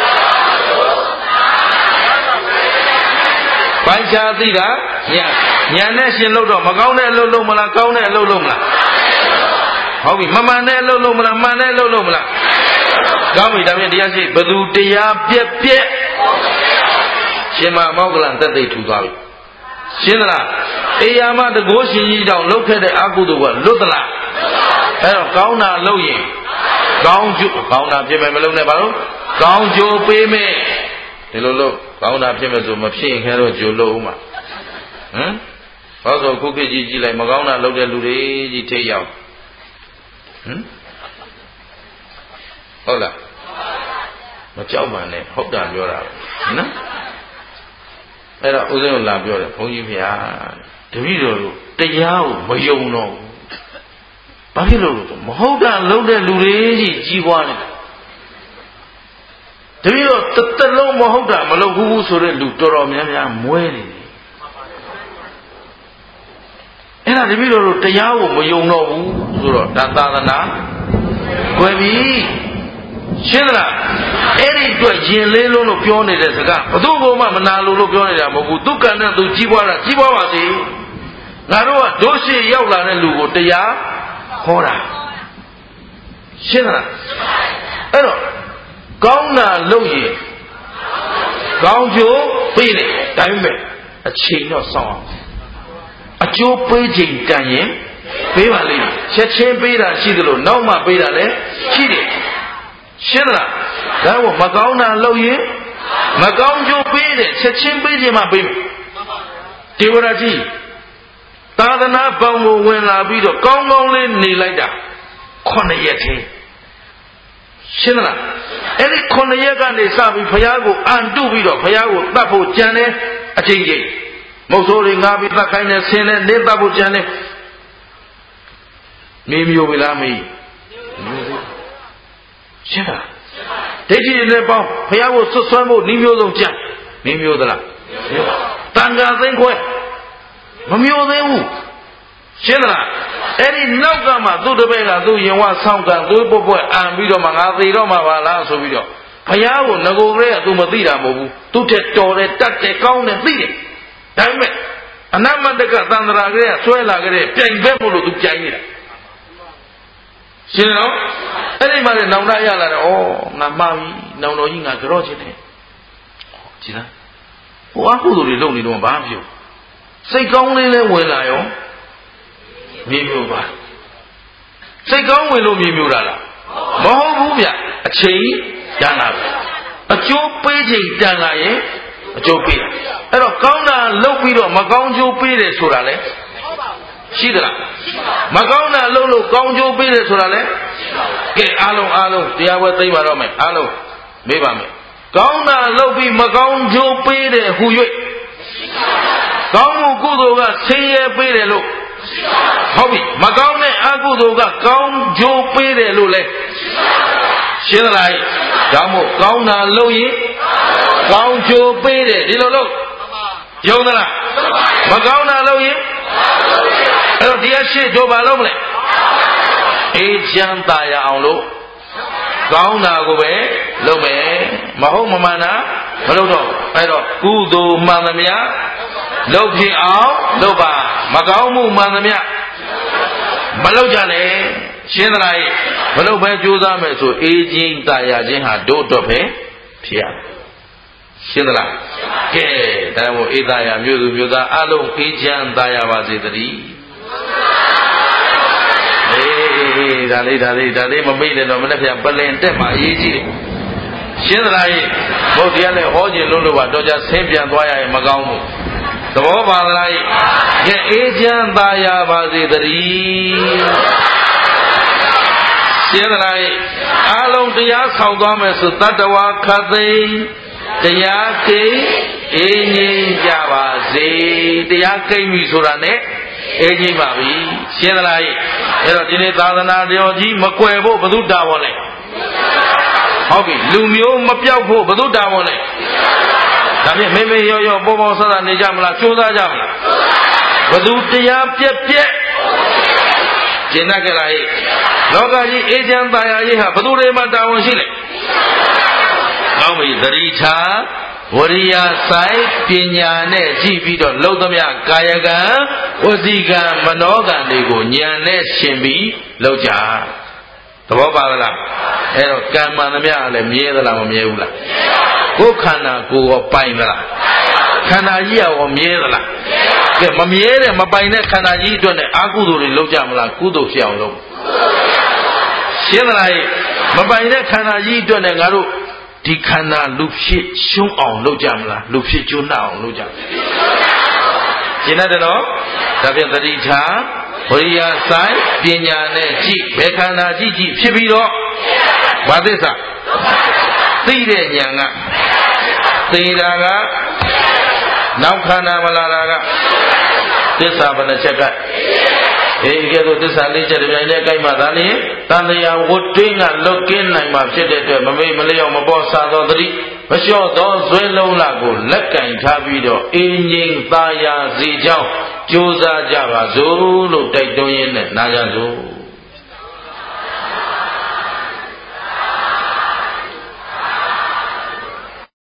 ပိုင်းခြားသိတာဉာဏ်ဉာဏ်နဲ့ရှင်လို့တော့မကောင်းတဲ့အလုပ်လုပ်မလားကောင်းတဲ့အလုပ်လုပ်မလားဟုတ်ပြီမမှန်တဲ့အလုပ်လုပ်မလားမှန်တဲ့အလုပ်လုပ်မလားကောင်းပြီဒါဖြင့်တရားရှိဘသူတရားပြက်ပြက်ရှင်မမောက္ကလံတက်သိထူသွားပြီရှင်းသလားအေယာမတကိုးရှင်ကြီးတောင်လှုပ်ခဲ့တဲ့အကုသိုလ်ကလွတ်သလားအဲ့တော့ကောင်းတာလုပ်ရင်ကောင်းကျိုးကောင်းတာဖြစ်မယ်မလုပ်နဲ့ပါလို့ကောင်းကျိုးပေးမယ်ဒီလိုလို့ကောင်းတာဖြစ်မယ်ဆိုမဖြစ်ရင်ခဲတော့ကျိုးလို့ဦးမှာဟမ်ဘာလို့ခုခေတ်ကြီးကြည့်လိုက်မကောင်းတာလုပ်တဲ့လူတွေကြီးထိတ်ရောက်ဟမ်ဟုတ်လားမကြောက်မှန်းနဲ့ဟုတ်တာပြောတာနော်အဲ့တော့ဦးဇင်းကလာပြောတယ်ဘုန်းကြီးဗျာတပည့်တော်တို့တရားကိုမယုံတော့ဘူးဘာဖြစ်လို့လဲမဟုတ်တာလုံးတဲ့လူတွေကြီးကြီးပွားနေတာတပည့်တော်တစ်သက်လုံးမဟုတ်တာမလုပ်ဘူးဆိုတဲ့လူတော်တော်များများမွဲနေတယ်အဲ့ဒါတပည့်တော်တို့တရားကိုမယုံတော့ဘူးဆိုတော့ဒါသာသနာကွယ်ပြီရှင်းသလားအဲ့ဒီအတွက်ရင်လေးလုံးလို့ပြောနေတဲ့စကားဘသူ့ဘုံမှမနာလို့လို့ပြောနေတာမဟုတ်ဘူးသူကံနဲ့သူကြီးပွားတာကြီးပွားပါစေငါတို့ကဒုရှိရောက်လာတဲ့လူကိုတရားဟောတာရှင်းသလားအဲ့တော့ကောင်းတာလုပ်ရင်ကောင်းကျိုးပေးတယ်ဒါပေမဲ့အချိန်တော့စောင့်အောင်အကျိုးပေးချိန်တန်ရင်ပေးပါလိမ့်မယ်ချက်ချင်းပေးတာရှိသလိုနောက်မှပေးတာလည်းရှိတယ်ရှင်းလားဒါကမကောင်းတာလုပ်ရင်မကောင်းကျိုးပေးတယ်ချက်ချင်းပေးခြင်းမှပေးမယ်ဒေဝရတိသာသနာပေါင်းကိုဝင်လာပြီးတော့ကောင်းကောင်းလေးနေလိုက်တာခုနှစ်ရက်တည်းရှင်းလားအဲ့ဒီခုနှစ်ရက်ကနေစပြီးဘုရားကိုအန်တုပြီးတော့ဘုရားကိုတတ်ဖို့ကြံတယ်အချိန်ချင်းမုတ်ဆိုးတွေငါပြီးတတ်ခိုင်းတယ်ဆင်းတယ်နေတတ်ဖို့ကြံတယ်နေမျိုးပြီလားမေးရှင်းလားဒိဋ္ဌိနဲ့ပေါင်းဘုရားကိုဆွဆွမ်းဖို့ဤမျိုးစုံကြံနေမျိုးသလားတန်ခါသိမ့်ခွဲမမျိုးသေးဘူးရှင်းလားအဲ့ဒီနောက်ကမှသူ့တပည့်ကသူ့ရင်ဝဆောင်းကံသွေးပွက်ပွက်အံပြီးတော့မှငါသေတော့မှပါလားဆိုပြီးတော့ဘုရားကိုငကိုကလေးကသူမသိတာမဟုတ်ဘူးသူ့ထက်တော်တယ်တတ်တယ်ကောင်းတယ်သိတယ်ဒါပေမဲ့အနမတကသန္တရာကလေးကဆွဲလာကြတဲ့ပြိုင်ဘက်မို့လို့သူပြိုင်နေတာရှင်းနော်အဲ့ဒီမှာလည်းနောင်တရလာတယ်ဩငါမှားပြီနောင်တော်ကြီးငါကြော့ချင်တယ်ကြည်လားဟိုအကုသိုလ်တွေလုပ်နေတော့ဘာမှမဖြစ်စိတ်ကောင်းလေးလဲဝင်လာရောမြေမျိုးပါစိတ်ကောင်းဝင်လို့မြင်မြူတာလားမဟုတ်ဘူးဗျအချိန်တန်လာပြီအကျိုးပေးချိန်တန်လာရင်အကျိုးပေးတယ်အဲ့တော့ကောင်းတာလုပ်ပြီးတော့မကောင်းကျိုးပေးတယ်ဆိုတာလေရှိသလားမကောင်းတာလုပ်လို့ကောင်းကျိုးပေးတယ်ဆိုတာလေကဲအားလုံးအားလုံးတရားပွဲသိပါတော့မယ်အားလုံးမေးပါမယ်ကောင်းတာလုပ်ပြီးမကောင်းကျိုးပေးတယ်ဟူ၍ကောင်းမှုကုသိုလ်ကဆင်းရဲပေးတယ်လို့ဟုတ်ပြီမကောင်းတဲ့အကုသိုလ်ကကောင်းကျိုးပေးတယ်လို့လဲရှင်းသလားဒါမို့ကောင်းတာလုပ်ရင်ကောင်းကျိုးပေးတယ်ဒီလိုလို့ယုံသလားမကောင်းတာလုပ်ရင်အဲ့တော့တရားရှိတို့ဘာလုပ်မလဲအေးချမ်းသာရအောင်လို့ကောင်းတာကိုပဲလုပ်မယ်မဟုတ်မမှန်တာမလုပ်တော့အဲ့တော့ကုသိုလ်မှန်သမျှလုပ်ဖြစ်အောင်လုပ်ပါမကောင်းမှုမှန်သမျှမလုပ်ကြနဲ့ရှင်းသလားမလုပ်ပဲကြိုးစားမယ်ဆိုအေးချင်းသာရခြင်းဟာတို့တော့ပဲဖြစ်ရရှင်းသလားကဲဒါမို့အေးသာရမြို့သူမြို့သားအလုံးအေးချမ်းသာရပါစေတည်းအေးဒါလေးဒါလေးဒါလေးမမေ့နဲ့တော့မနေ့ကပလင်တက်မှာအရေးကြီးတယ်ရှင်းသလားဘုရားလည်းဟောခြင်းလို့လို့ပါတော့ကြဆင်းပြန်သွားရရင်မကောင်းဘူးသဘောပါသလားကဲအေးချမ်းသာရပါစေတည်းရှင်းသလားအားလုံးတရားဆောင်သွားမယ်ဆိုတတ္တဝါခသိတရားကိအေးငြိမ်းကြပါစေတရားကိပြီဆိုတာနဲ့အေးငြိမ်းပါပြီရှင်းသလားအဲ့တော့ဒီနေ့သာသနာတော်ကြီးမကွယ်ဖို့ဘု து တာဝန်လဲဟုတ်ပြီလူမျိုးမပြောက်ဖို့ဘု து တာဝန်လဲဒါဖြင့်မေမေရောရောပေါ်ပေါ်ဆဆနေကြမလားကြိုးစားကြမလားဘု து တရားပြက်ပြက်ကျင့်တတ်ကြလားလောကကြီးအေးချမ်းသာယာရေးဟာဘု து တွေမှာတာဝန်ရှိလဲကောင်းပြီသတိထားဝရိယဆိုင်ပညာနဲ့ကြည့်ပြီးတော့လုံသမျှကာယကံဝစီကံမနောကံတွေကိုဉာဏ်နဲ့ရှင်ပြီးလုပ်ကြသဘောပါလားအဲ့တော့ကံမှန်သမျှလည်းမြဲသလားမမြဲဘူးလားကိုယ်ခန္ဓာကိုယ်ရောပိုင်သလားခန္ဓာကြီးရောမြဲသလားကဲမမြဲတဲ့မပိုင်တဲ့ခန္ဓာကြီးအတွက်နဲ့အာကုသိုလ်တွေလုပ်ကြမလားကုသိုလ်ဖြစ်အောင်လုပ်ရှင်းသလားမပိုင်တဲ့ခန္ဓာကြီးအတွက်နဲ့ငါတို့ဒီခန္ဓာလူဖြစ်ရှုံးအောင်လုပ်ကြမလားလူဖြစ်ကျွမ်းအောင်လုပ်ကြရှင်းတယ်နော်ဒါဖြင့်သတိထားဝိရိယဆိုင်ပညာနဲ့ကြည့်ဘယ်ခန္ဓာကြည့်ကြည့်ဖြစ်ပြီးတော့ဘာသစ္စာသိတဲ့ဉာဏ်ကသိတာကနောက်ခန္ဓာမလာတာကသစ္စာဘယ်နှချက်ကအေးကဲတော့သစ္စာလေးချက်တပြိုင်တည်းကြိုက်မှသာလေတန်တရားဝတ်တွင်းကလွတ်ကင်းနိုင်မှာဖြစ်တဲ့အတွက်မမေ့မလျော့မပေါ်ဆာသောတတိမလျှော့သောဇွဲလုံးလာကိုလက်ကင်ထားပြီးတော့အင်းငိမ့်သာယာစေကြောင်းကြိုးစားကြပါစို့လို့တိုက်တွန်းရင်းနဲ့နာကြစို့